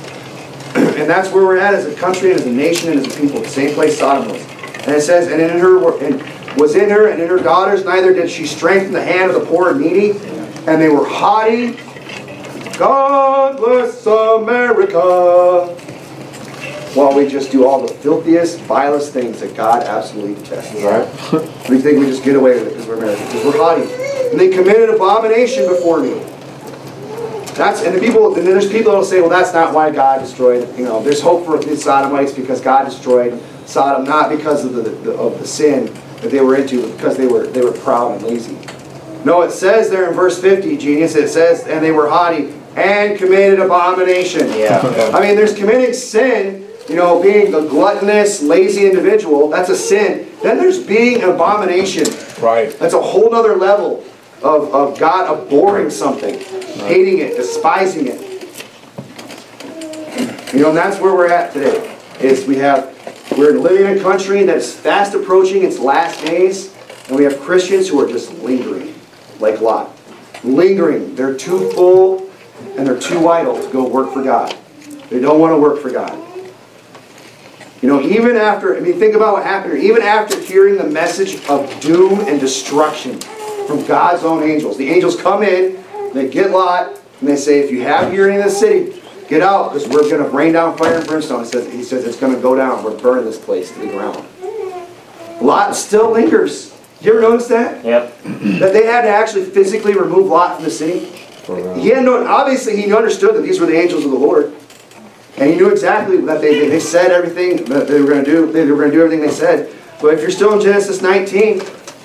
And that's where we're at as a country and as a nation and as a people. The same place Sodom was. And it says, and in her were, and was in her and in her daughters, neither did she strengthen the hand of the poor and needy. And they were haughty. God bless America. While we just do all the filthiest, vilest things that God absolutely detests. Right. We think we just get away with it because we're Americans, because we're haughty. And they committed abomination before me. That's and the people. And then there's people that'll say, well, that's not why God destroyed. You know, there's hope for the Sodomites because God destroyed Sodom not because of the, the of the sin that they were into, but because they were they were proud and lazy. No, it says there in verse fifty, genius. It says, and they were haughty and committed abomination. Yeah. I mean, there's committing sin. You know, being a gluttonous, lazy individual, that's a sin. Then there's being an abomination. Right. That's a whole other level of, of God abhorring something, hating it, despising it. You know, and that's where we're at today. Is we have, we're living in a country that's fast approaching its last days, and we have Christians who are just lingering, like Lot. Lingering. They're too full and they're too idle to go work for God. They don't want to work for God. You know, even after, I mean, think about what happened here. Even after hearing the message of doom and destruction from God's own angels. The angels come in, they get Lot, and they say, if you have here in the city, get out, because we're going to rain down fire and brimstone. He says, he says it's going to go down. We're burning this place to the ground. Lot still lingers. You ever notice that? Yep. That they had to actually physically remove Lot from the city? He had no, obviously he understood that these were the angels of the Lord. And he knew exactly that they, they said everything that they were going to do. They were going to do everything they said. But if you're still in Genesis nineteen,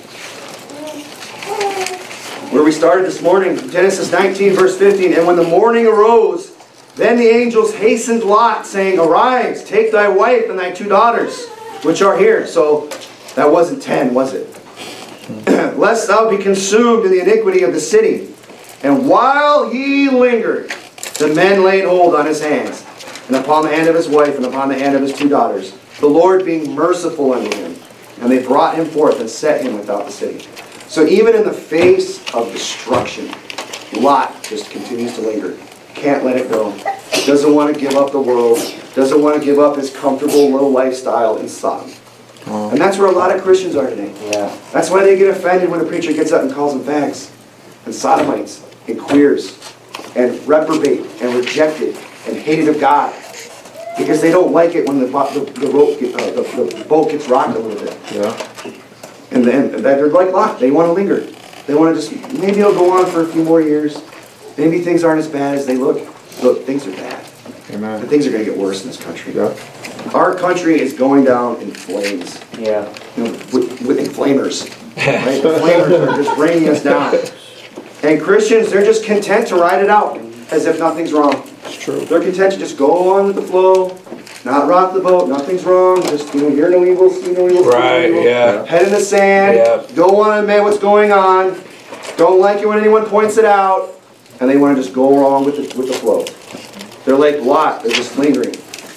where we started this morning, Genesis nineteen, verse fifteen, and when the morning arose, then the angels hastened Lot, saying, arise, take thy wife and thy two daughters, which are here. So that wasn't ten, was it? Lest thou be consumed in the iniquity of the city. And while he lingered, the men laid hold on his hands, and upon the hand of his wife, and upon the hand of his two daughters, the Lord being merciful unto him. And they brought him forth and set him without the city. So even in the face of destruction, Lot just continues to linger. Can't let it go. Doesn't want to give up the world. Doesn't want to give up his comfortable little lifestyle in Sodom. Oh. And that's where a lot of Christians are today. Yeah. That's why they get offended when a preacher gets up and calls them fags and sodomites and queers and reprobate and rejected and hated of God. Because they don't like it when the, the, the, rope get, uh, the, the boat gets rocked a little bit. Yeah. And then they're like Lot. They want to linger. They want to just, maybe it'll go on for a few more years. Maybe things aren't as bad as they look. Look, things are bad. Amen. And things are going to get worse in this country. Yeah. Our country is going down in flames. Yeah. You know, with, with inflamers. Right? The flamers are just bringing us down. And Christians, they're just content to ride it out as if nothing's wrong. It's true. They're content to just go on with the flow, not rock the boat, nothing's wrong, just, you know, hear no evil, see no evil, right, no evil. Yeah. Head in the sand, yeah. Don't want to admit what's going on, don't like it when anyone points it out, and they want to just go along with the, with the flow. They're like Lot, they're just lingering.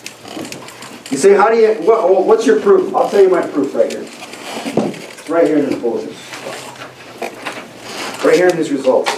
You say, how do you, what, what's your proof? I'll tell you my proof right here. It's right here in this bulletin. Right here in these results.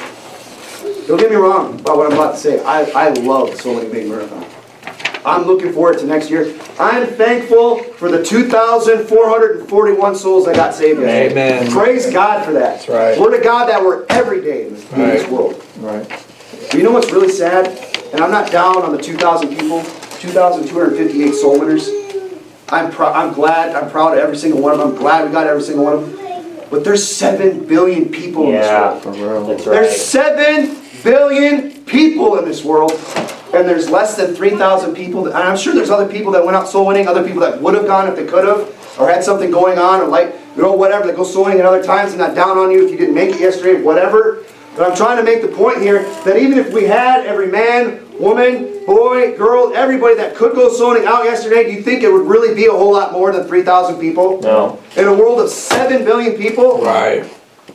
Don't get me wrong about what I'm about to say. I, I love the Soul Winning Big Marathon. I'm looking forward to next year. I'm thankful for the two thousand four hundred forty-one souls that got saved yesterday. Amen. Praise God for that. That's right. We're to God that we're every day in this, in this world. Right. But you know what's really sad? And I'm not down on the two thousand people, two thousand two hundred fifty-eight soul winners. I'm, pr I'm glad, I'm proud of every single one of them. I'm glad we got every single one of them. But there's seven billion people yeah, in this world. That's right. There's seven billion people in this world, and there's less than three thousand people. And I'm sure there's other people that went out soul winning, other people that would have gone if they could have, or had something going on, or like, you know, whatever, that go soul winning at other times. I'm not down on you if you didn't make it yesterday, whatever. But I'm trying to make the point here that even if we had every man, woman, boy, girl, everybody that could go soul winning out yesterday, do you think it would really be a whole lot more than three thousand people? No. In a world of seven billion people? Right.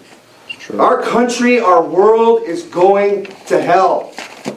Our country, our world is going to hell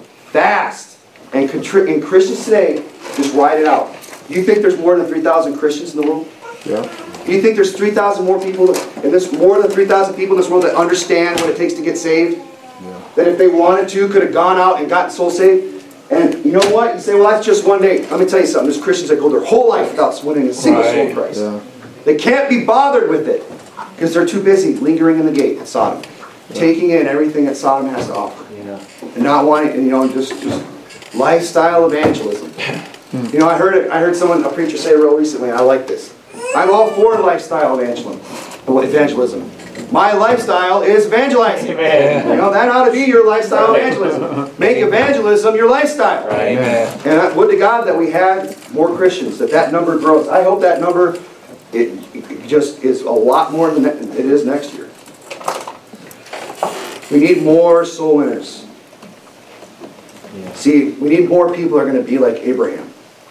fast. And, and Christians today just ride it out. Do you think there's more than three thousand Christians in the world? Yeah. Do you think there's three thousand more people, and there's more than three thousand people in this world that understand what it takes to get saved? Yeah. That if they wanted to, could have gone out and gotten soul saved? And you know what? You say, well, that's just one day. Let me tell you something. There's Christians that go their whole life without winning a single right. soul in Christ. Yeah. They can't be bothered with it because they're too busy lingering in the gate at Sodom, yeah. taking in everything that Sodom has to offer, yeah. and not wanting, you know, just, just lifestyle evangelism. You know, I heard it, I heard someone, a preacher, say real recently, and I like this. I'm all for lifestyle evangelism. Evangelism. My lifestyle is evangelizing. Amen. You know, that ought to be your lifestyle evangelism. Make evangelism your lifestyle. Right. And I would to God that we had more Christians, that that number grows. I hope that number it, it just is a lot more than it is next year. We need more soul winners. Yeah. See, we need more people who are going to be like Abraham.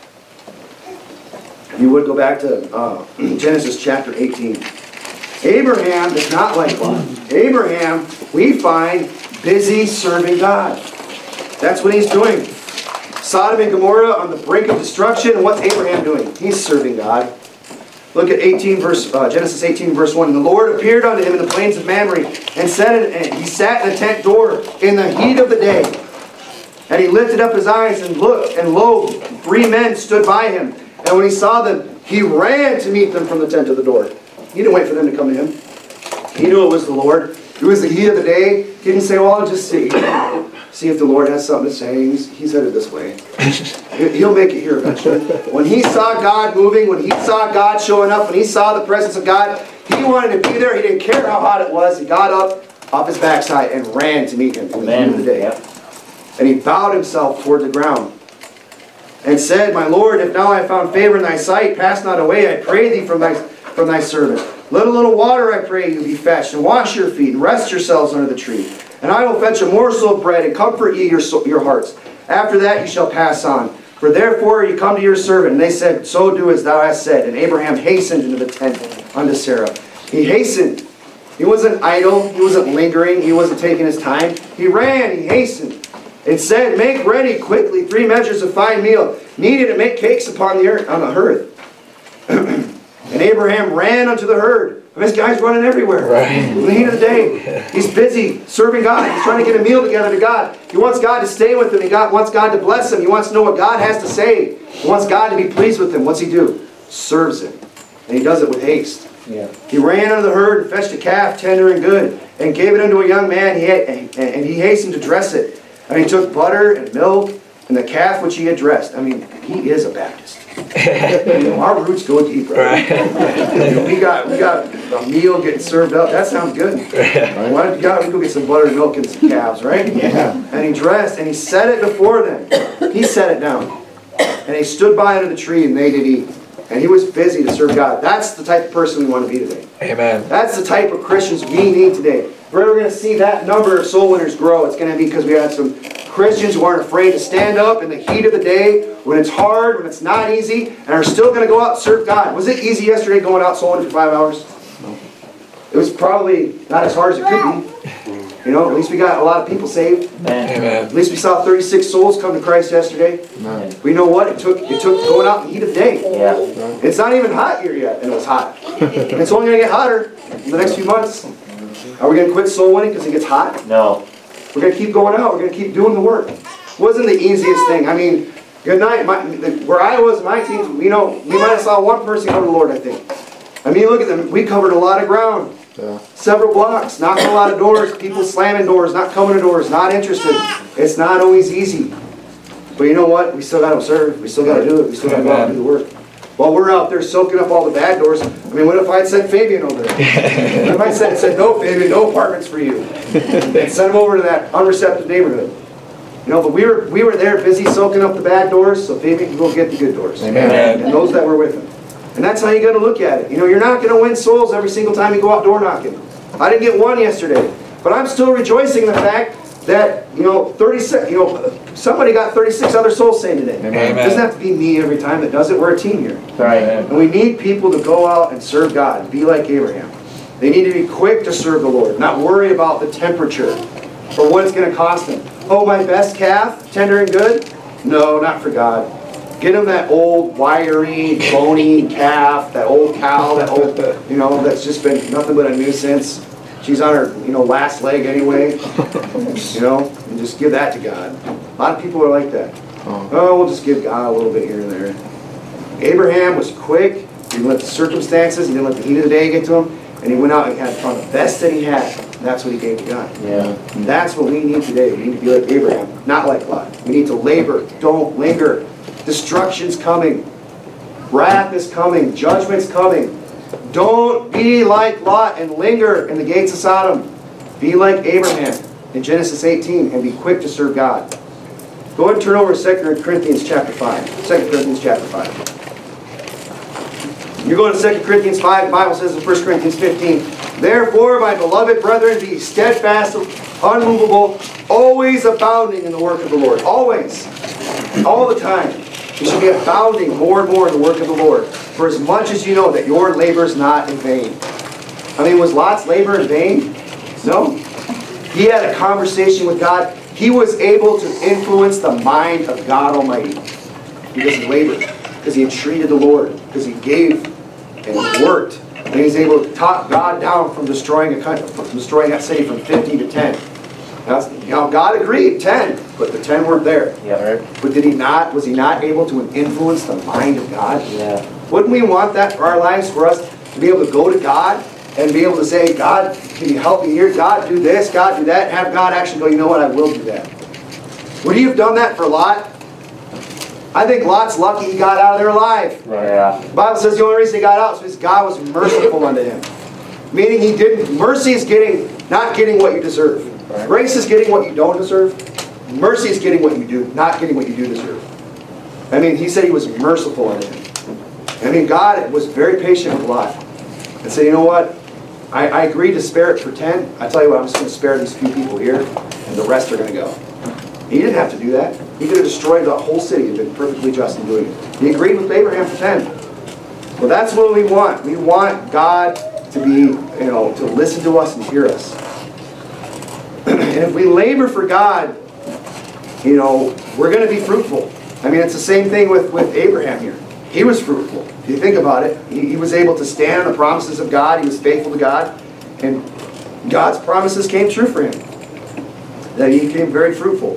If you would go back to uh, Genesis chapter eighteen. Abraham is not like Lot. Abraham, we find, busy serving God. That's what he's doing. Sodom and Gomorrah on the brink of destruction. And what's Abraham doing? He's serving God. Look at eighteen verse, uh, Genesis eighteen verse one. And the Lord appeared unto him in the plains of Mamre, and said, and he sat in the tent door in the heat of the day. And he lifted up his eyes and looked, and lo, three men stood by him. And when he saw them, he ran to meet them from the tent to the door. He didn't wait for them to come to him. He knew it was the Lord. It was the heat of the day. He didn't say, well, I'll just see. See if the Lord has something to say. He's, he's headed this way. He'll make it here eventually. When he saw God moving, when he saw God showing up, when he saw the presence of God, he wanted to be there. He didn't care how hot it was. He got up, off his backside and ran to meet him in the heat of the day. Yep. And he bowed himself toward the ground and said, My Lord, if now I have found favor in thy sight, pass not away, I pray thee, from thy, from thy servant. Let a little water, I pray you, be fetched, and wash your feet, and rest yourselves under the tree. And I will fetch a morsel of bread, and comfort ye your, so, your hearts. After that ye shall pass on. For therefore you come to your servant. And they said, So do as thou hast said. And Abraham hastened into the tent unto Sarah. He hastened. He wasn't idle. He wasn't lingering. He wasn't taking his time. He ran. He hastened. It said, Make ready quickly three measures of fine meal, kneaded and make cakes upon the earth, on the hearth. And Abraham ran unto the herd. This guy's running everywhere. Right. In the heat of the day. He's busy serving God. He's trying to get a meal together to God. He wants God to stay with him. He got, wants God to bless him. He wants to know what God has to say. He wants God to be pleased with him. What's he do? Serves him. And he does it with haste. Yeah. He ran unto the herd and fetched a calf, tender and good, and gave it unto a young man, he had, and, and he hastened to dress it. And he took butter and milk and the calf which he had dressed. I mean, he is a Baptist. You know, our roots go deep, right? You know, we got we got a meal getting served up. That sounds good. Why don't you God, we go get some butter and milk and some calves, right? Yeah. And he dressed and he set it before them. He set it down. And he stood by under the tree and they did eat. And he was busy to serve God. That's the type of person we want to be today. Amen. That's the type of Christians we need today. If we're ever going to see that number of soul winners grow, it's going to be because we have some Christians who aren't afraid to stand up in the heat of the day, when it's hard, when it's not easy, and are still going to go out and serve God. Was it easy yesterday going out soul winning for five hours? No. It was probably not as hard as it could be. You know, at least we got a lot of people saved. Amen. At least we saw thirty-six souls come to Christ yesterday. Amen. We know what? It took It took going out in the heat of the day. Yeah. It's not even hot here yet, and it was hot. It's only going to get hotter in the next few months. Are we going to quit soul winning because it gets hot? No. We're going to keep going out. We're going to keep doing the work. It wasn't the easiest thing. I mean, good night. My, the, where I was, my team, you know, we might have saw one person go to the Lord, I think. I mean, look at them. We covered a lot of ground. Yeah. Several blocks, knocking a lot of doors, people slamming doors, not coming to doors, not interested. It's not always easy. But you know what? We still got to serve. We still got to do it. We still got to go out and do the work. While we're out there soaking up all the bad doors, I mean, what if I'd sent Fabian over there? What if I said, said, no, Fabian, no apartments for you. And sent him over to that unreceptive neighborhood. You know, but we were we were there busy soaking up the bad doors so Fabian can go get the good doors. Amen. And those that were with him. And that's how you got to look at it. You know, you're not going to win souls every single time you go out door knocking. I didn't get one yesterday. But I'm still rejoicing in the fact that, you know, thirty-six, you know, somebody got thirty-six other souls saved today. Amen. It doesn't have to be me every time that does it. We're a team here. Right. And we need people to go out and serve God. Be like Abraham. They need to be quick to serve the Lord. Not worry about the temperature or what it's going to cost them. Oh, my best calf, tender and good? No, not for God. Get them that old, wiry, bony calf, that old cow, that old, you know, that's just been nothing but a nuisance. She's on her, you know, last leg anyway. You know, and just give that to God. A lot of people are like that. Oh, we'll just give God a little bit here and there. Abraham was quick. He didn't let the circumstances, he didn't let the heat of the day get to him. And he went out and had found the best that he had. And that's what he gave to God. Yeah. And that's what we need today. We need to be like Abraham, not like Lot. We need to labor. Don't linger. Destruction's coming. Wrath is coming. Judgment's coming. Don't be like Lot and linger in the gates of Sodom. Be like Abraham in Genesis eighteen and be quick to serve God. Go ahead and turn over to Second Corinthians chapter five. Second Corinthians chapter five. You're going to Second Corinthians five. The Bible says in First Corinthians fifteen, therefore, my beloved brethren, be steadfast, unmovable, always abounding in the work of the Lord. Always. All the time. You should be abounding more and more in the work of the Lord. For as much as you know that your labor is not in vain. I mean, was Lot's labor in vain? No. He had a conversation with God. He was able to influence the mind of God Almighty. Because he labored. Because he entreated the Lord. Because he gave and he worked. And he was able to talk God down from destroying a country, from destroying that city from fifty to ten. Now, you know, God agreed, ten, but the ten weren't there. Yeah. But did he not, was he not able to influence the mind of God? Yeah. Wouldn't we want that for our lives, for us to be able to go to God and be able to say, God, can you help me here? God, do this, God, do that, and have God actually go, you know what, I will do that. Would he have done that for Lot? I think Lot's lucky he got out of there alive. Right. Yeah. The Bible says the only reason he got out is because God was merciful unto him. Meaning he didn't, mercy is getting, not getting what you deserve. Grace is getting what you don't deserve. Mercy is getting what you do, not getting what you do deserve. I mean, he said he was merciful unto him. I mean, God was very patient with Lot. And said, you know what? I, I agreed to spare it for ten. I tell you what, I'm just going to spare these few people here, and the rest are going to go. He didn't have to do that. He could have destroyed the whole city and been perfectly just in doing it. He agreed with Abraham for ten. Well, that's what we want. We want God to be, you know, to listen to us and hear us. And if we labor for God, you know, we're going to be fruitful. I mean, it's the same thing with, with Abraham here. He was fruitful. If you think about it, he, he was able to stand on the promises of God. He was faithful to God. And God's promises came true for him. That he became very fruitful.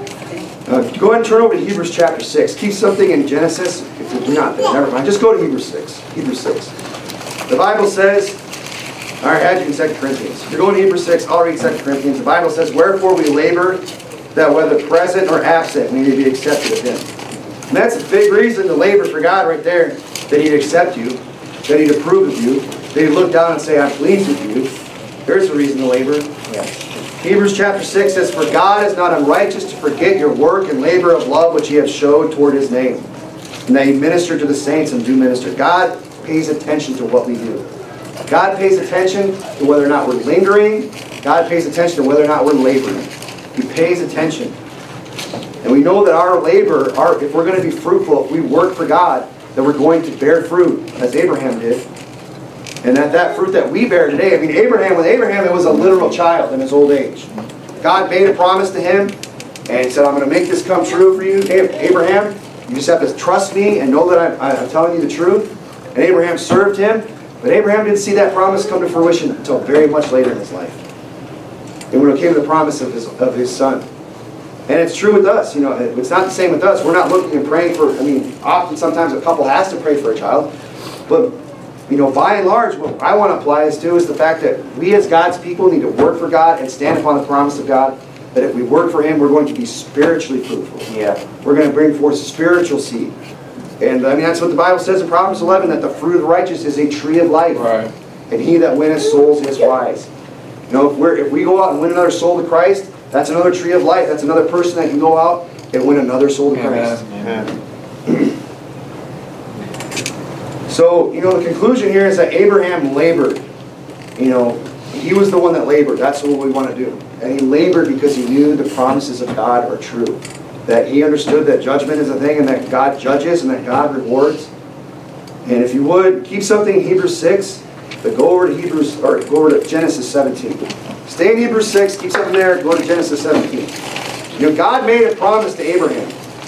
Uh, go ahead and turn over to Hebrews chapter six. Keep something in Genesis. If you're not there, never mind. Just go to Hebrews six. Hebrews six. The Bible says, all right, I had you in Second Corinthians. If you're going to Hebrews six, I'll read Second Corinthians. The Bible says, wherefore we labor, that whether present or absent, we may be accepted of him. And that's a big reason to labor for God right there, that he'd accept you, that he'd approve of you, that he'd look down and say, I'm pleased with you. There's a reason to labor. Yeah. Hebrews chapter six says, for God is not unrighteous to forget your work and labor of love which ye have showed toward his name, and that ye minister to the saints and do minister. God pays attention to what we do. God pays attention to whether or not we're lingering. God pays attention to whether or not we're laboring. He pays attention. And we know that our labor, our, if we're going to be fruitful, if we work for God, that we're going to bear fruit, as Abraham did. And that that fruit that we bear today, I mean, Abraham, with Abraham, it was a literal child in his old age. God made a promise to him, and he said, I'm going to make this come true for you, Abraham. You just have to trust me and know that I'm, I'm telling you the truth. And Abraham served him, but Abraham didn't see that promise come to fruition until very much later in his life. And when it came to the promise of his, of his son. And it's true with us. You know, it's not the same with us. We're not looking and praying for, I mean, often sometimes a couple has to pray for a child. But, you know, by and large, what I want to apply this to is the fact that we as God's people need to work for God and stand upon the promise of God. That if we work for him, we're going to be spiritually fruitful. Yeah. We're going to bring forth spiritual seed. And I mean, that's what the Bible says in Proverbs eleven, that the fruit of the righteous is a tree of life. Right. And he that winneth souls is wise. You know, if, we're, if we go out and win another soul to Christ, that's another tree of life. That's another person that can go out and win another soul to Christ. Amen. Amen. So, you know, the conclusion here is that Abraham labored. You know, he was the one that labored. That's what we want to do. And he labored because he knew the promises of God are true. That he understood that judgment is a thing and that God judges and that God rewards. And if you would, keep something in Hebrews six, but go over to Hebrews, or go over to Genesis seventeen. Stay in Hebrews six, keep something there, go to Genesis seventeen. You know, God made a promise to Abraham.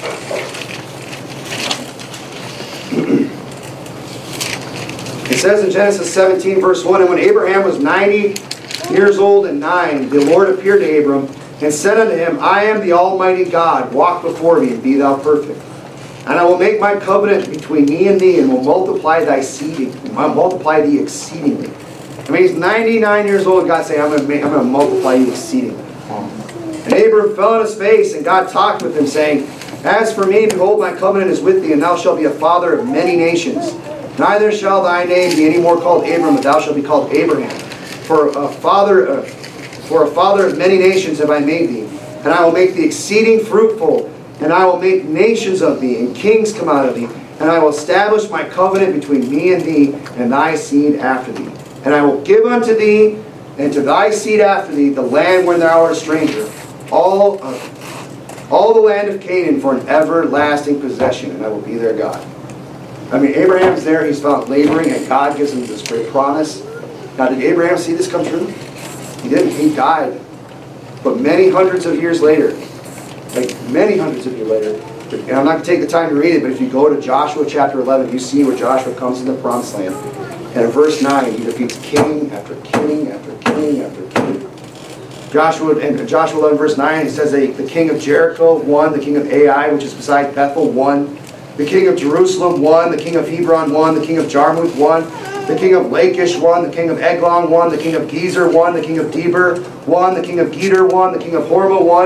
It says in Genesis seventeen, verse one, and when Abraham was ninety years old and nine, the Lord appeared to Abram and said unto him, I am the Almighty God, walk before me and be thou perfect. And I will make my covenant between me and thee, and will multiply thy seed, and I'll multiply thee exceedingly. I mean, he's ninety-nine years old, and God saying, I'm going to make, I'm going to multiply you exceedingly. And Abram fell on his face, and God talked with him, saying, as for me, behold, my covenant is with thee, and thou shalt be a father of many nations. Neither shall thy name be any more called Abram, but thou shalt be called Abraham. For a father, uh, for a father of many nations have I made thee, and I will make thee exceeding fruitful, and I will make nations of thee, and kings come out of thee, and I will establish my covenant between me and thee, and thy seed after thee. And I will give unto thee, and to thy seed after thee, the land where thou art a stranger, all, uh, all the land of Canaan for an everlasting possession, and I will be their God. I mean, Abraham's there, he's found laboring, and God gives him this great promise. Now, did Abraham see this come true? He didn't. He died. But many hundreds of years later, like many hundreds of years later, and I'm not going to take the time to read it, but if you go to Joshua chapter eleven, you see where Joshua comes into the promised land. And in verse nine, he defeats king after king after king after king. Joshua, in Joshua eleven, verse nine, it says that the king of Jericho won, the king of Ai, which is beside Bethel, won. The king of Jerusalem won, the king of Hebron won, the king of Jarmuth won, the king of Lachish won, the king of Eglon won, the king of Gezer won, the king of Deber won, the king of Geder won, the king of Hormah won,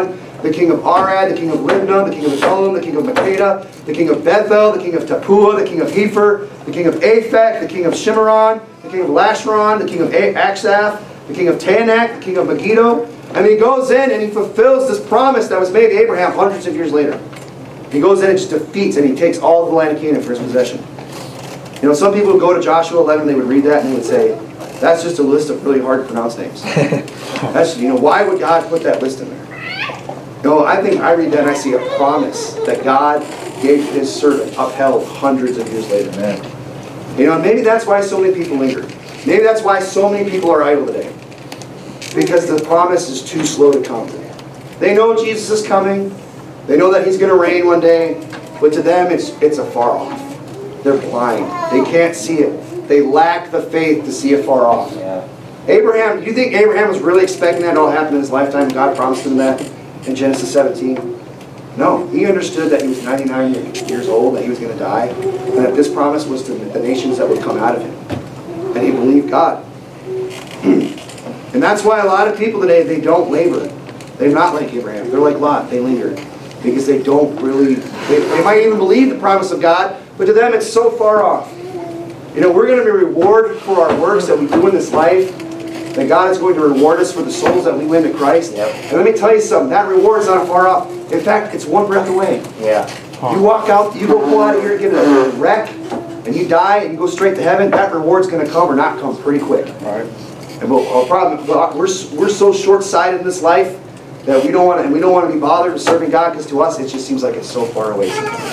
the king of Arad, the king of Libnah, the king of Adullam, the king of Makkedah, the king of Bethel, the king of Tappuah, the king of Hepher, the king of Aphek, the king of Shimeron, the king of Lasharon, the king of Achshaph, the king of Taanach, the king of Megiddo. And he goes in and he fulfills this promise that was made to Abraham hundreds of years later. He goes in and just defeats, and he takes all of the land of Canaan for his possession. You know, some people would go to Joshua eleven, they would read that and they would say, that's just a list of really hard to pronounce names. That's, you know, why would God put that list in there? No, I think I read that and I see a promise that God gave his servant, upheld hundreds of years later. Amen. You know, maybe that's why so many people linger. Maybe that's why so many people are idle today. Because the promise is too slow to come. They know Jesus is coming. They know that he's going to reign one day. But to them, it's, it's afar off. They're blind. They can't see it. They lack the faith to see afar off. Yeah. Abraham, do you think Abraham was really expecting that to all happen in his lifetime? God promised him that in Genesis seventeen? No. He understood that he was ninety-nine years old, that he was going to die, and that this promise was to the nations that would come out of him. And he believed God. And that's why a lot of people today, they don't labor. They're not like Abraham. They're like Lot. They linger. Because they don't really, they, they might even believe the promise of God, but to them it's so far off. You know, we're going to be rewarded for our works that we do in this life. That God is going to reward us for the souls that we win to Christ. Yep. And let me tell you something, that reward is not far off. In fact, it's one breath away. Yeah. You walk out, you go pull out of here and get a wreck, and you die and you go straight to heaven, that reward's going to come or not come pretty quick. All right. And we'll, our problem, we're, we're so short-sighted in this life that we don't want to, and we don't want to be bothered with serving God, because to us it just seems like it's so far away.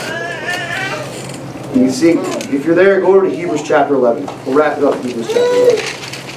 And you see, if you're there, go over to Hebrews chapter eleven. We'll wrap it up, Hebrews chapter eleven.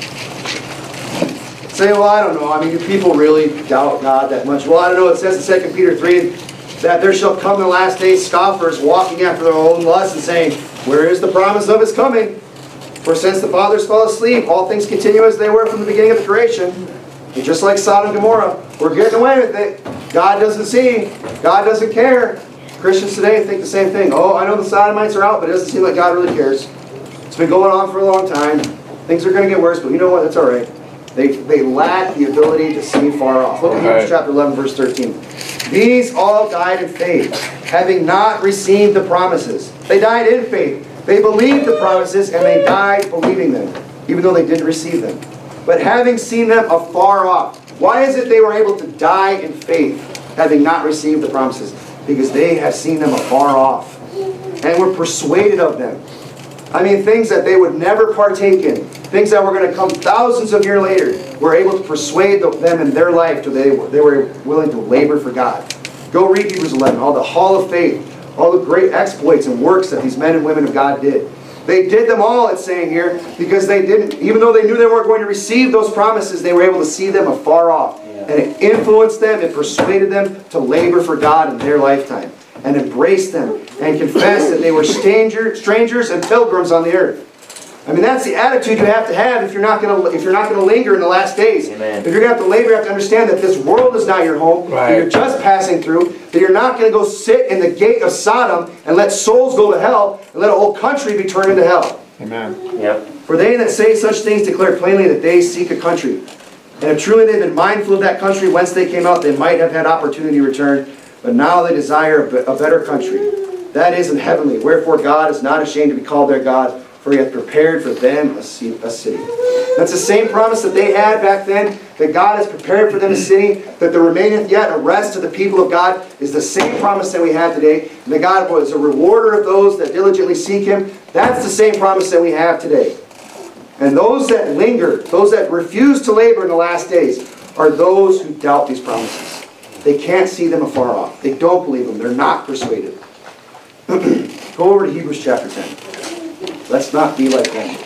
Say, well, I don't know. I mean, do people really doubt God that much? Well, I don't know. It says in Second Peter three that there shall come in the last days scoffers walking after their own lusts and saying, where is the promise of his coming? For since the fathers fell asleep, all things continue as they were from the beginning of the creation. And just like Sodom and Gomorrah, we're getting away with it. God doesn't see. God doesn't care. Christians today think the same thing. Oh, I know the Sodomites are out, but it doesn't seem like God really cares. It's been going on for a long time. Things are going to get worse, but you know what? That's all right. They, they lack the ability to see far off. Look at Hebrews right. chapter eleven, verse thirteen. These all died in faith, having not received the promises. They died in faith. They believed the promises, and they died believing them, even though they didn't receive them. But having seen them afar off. Why is it they were able to die in faith, having not received the promises? Because they have seen them afar off, and were persuaded of them. I mean, things that they would never partake in, things that were going to come thousands of years later, were able to persuade them in their life to they, they were willing to labor for God. Go read Hebrews eleven, all the hall of faith, all the great exploits and works that these men and women of God did. They did them all, it's saying here, because they didn't, even though they knew they weren't going to receive those promises, they were able to see them afar off. Yeah. And it influenced them, it persuaded them to labor for God in their lifetime. And embrace them and confess that they were stranger, strangers and pilgrims on the earth. I mean, that's the attitude you have to have if you're not going to if you're not going to linger in the last days. Amen. If you're going to have to labor, you have to understand that this world is not your home. Right. That you're just passing through. That you're not going to go sit in the gate of Sodom and let souls go to hell and let a whole country be turned into hell. Amen. Yep. For they that say such things declare plainly that they seek a country. And if truly they've been mindful of that country whence they came out, they might have had opportunity to return. But now they desire a better country. That is in heavenly. Wherefore God is not ashamed to be called their God, for he hath prepared for them a city. That's the same promise that they had back then, that God has prepared for them a city, that there remaineth yet a rest to the people of God, is the same promise that we have today. And that God is a rewarder of those that diligently seek him. That's the same promise that we have today. And those that linger, those that refuse to labor in the last days, are those who doubt these promises. They can't see them afar off. They don't believe them. They're not persuaded. Go over to Hebrews chapter ten. Let's not be like them.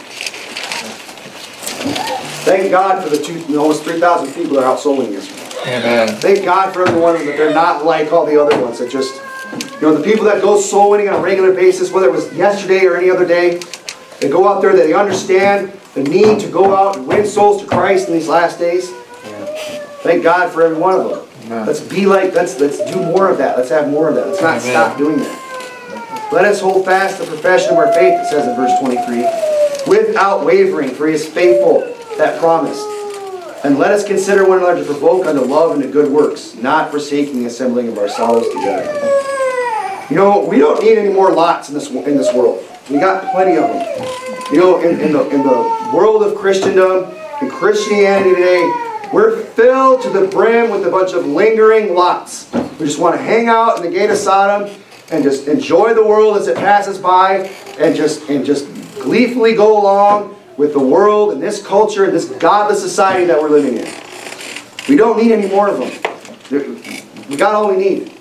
Thank God for the two, almost three thousand people that are out souling this morning. Amen. Thank God for every one of them that they're not like all the other ones that just, you know, the people that go soul winning on a regular basis, whether it was yesterday or any other day, they go out there, that they understand the need to go out and win souls to Christ in these last days. Yeah. Thank God for every one of them. Amen. Let's be like, let's let's do more of that. Let's have more of that. Let's not Amen. Stop doing that. Let us hold fast the profession of our faith, it says in verse twenty-three, without wavering, for he is faithful that promised. And let us consider one another to provoke unto love and to good works, not forsaking the assembling of ourselves together. You know, we don't need any more lots in this in this world. We got plenty of them. You know, in, in the in the world of Christendom, in Christianity today, we're filled to the brim with a bunch of lingering lots. We just want to hang out in the gate of Sodom and just enjoy the world as it passes by, and just and just gleefully go along with the world and this culture and this godless society that we're living in. We don't need any more of them. We got all we need.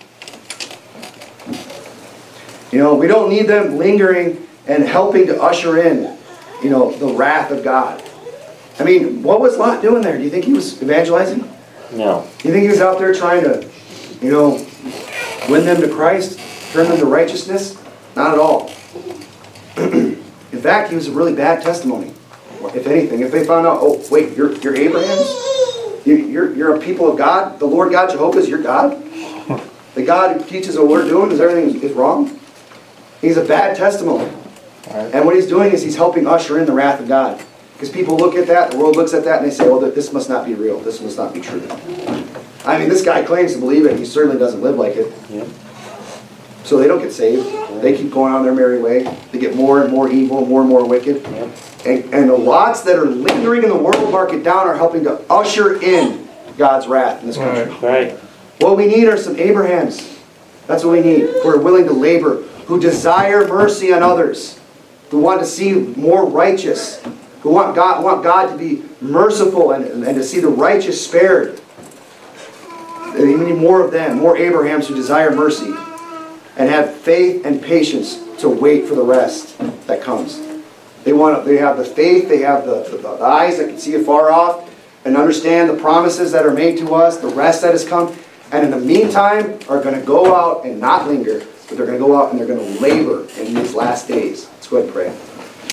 You know, we don't need them lingering and helping to usher in, you know, the wrath of God. I mean, what was Lot doing there? Do you think he was evangelizing? No. Do you think he was out there trying to, you know, win them to Christ, turn them to righteousness? Not at all. In fact, he was a really bad testimony. If anything, if they found out, oh, wait, you're, you're Abraham's? You, you're, you're a people of God? The Lord God Jehovah is your God? The God who teaches what we're doing is everything is wrong? He's a bad testimony. And what he's doing is he's helping usher in the wrath of God. Because people look at that, the world looks at that, and they say, oh, this must not be real. This must not be true. I mean, this guy claims to believe it. He certainly doesn't live like it. Yep. So they don't get saved. They keep going on their merry way. They get more and more evil, more and more wicked. Yep. And, and the lots that are lingering in the world market down are helping to usher in God's wrath in this country. Right. What we need are some Abrahams. That's what we need. Who are willing to labor, who desire mercy on others, who want to see more righteous, who want God, want God to be merciful and, and to see the righteous spared. We need more of them, more Abrahams who desire mercy and have faith and patience to wait for the rest that comes. They want. They have the faith, they have the, the, the eyes that can see afar off and understand the promises that are made to us, the rest that has come, and in the meantime are going to go out and not linger, but they're going to go out and they're going to labor in these last days. Let's go ahead and pray.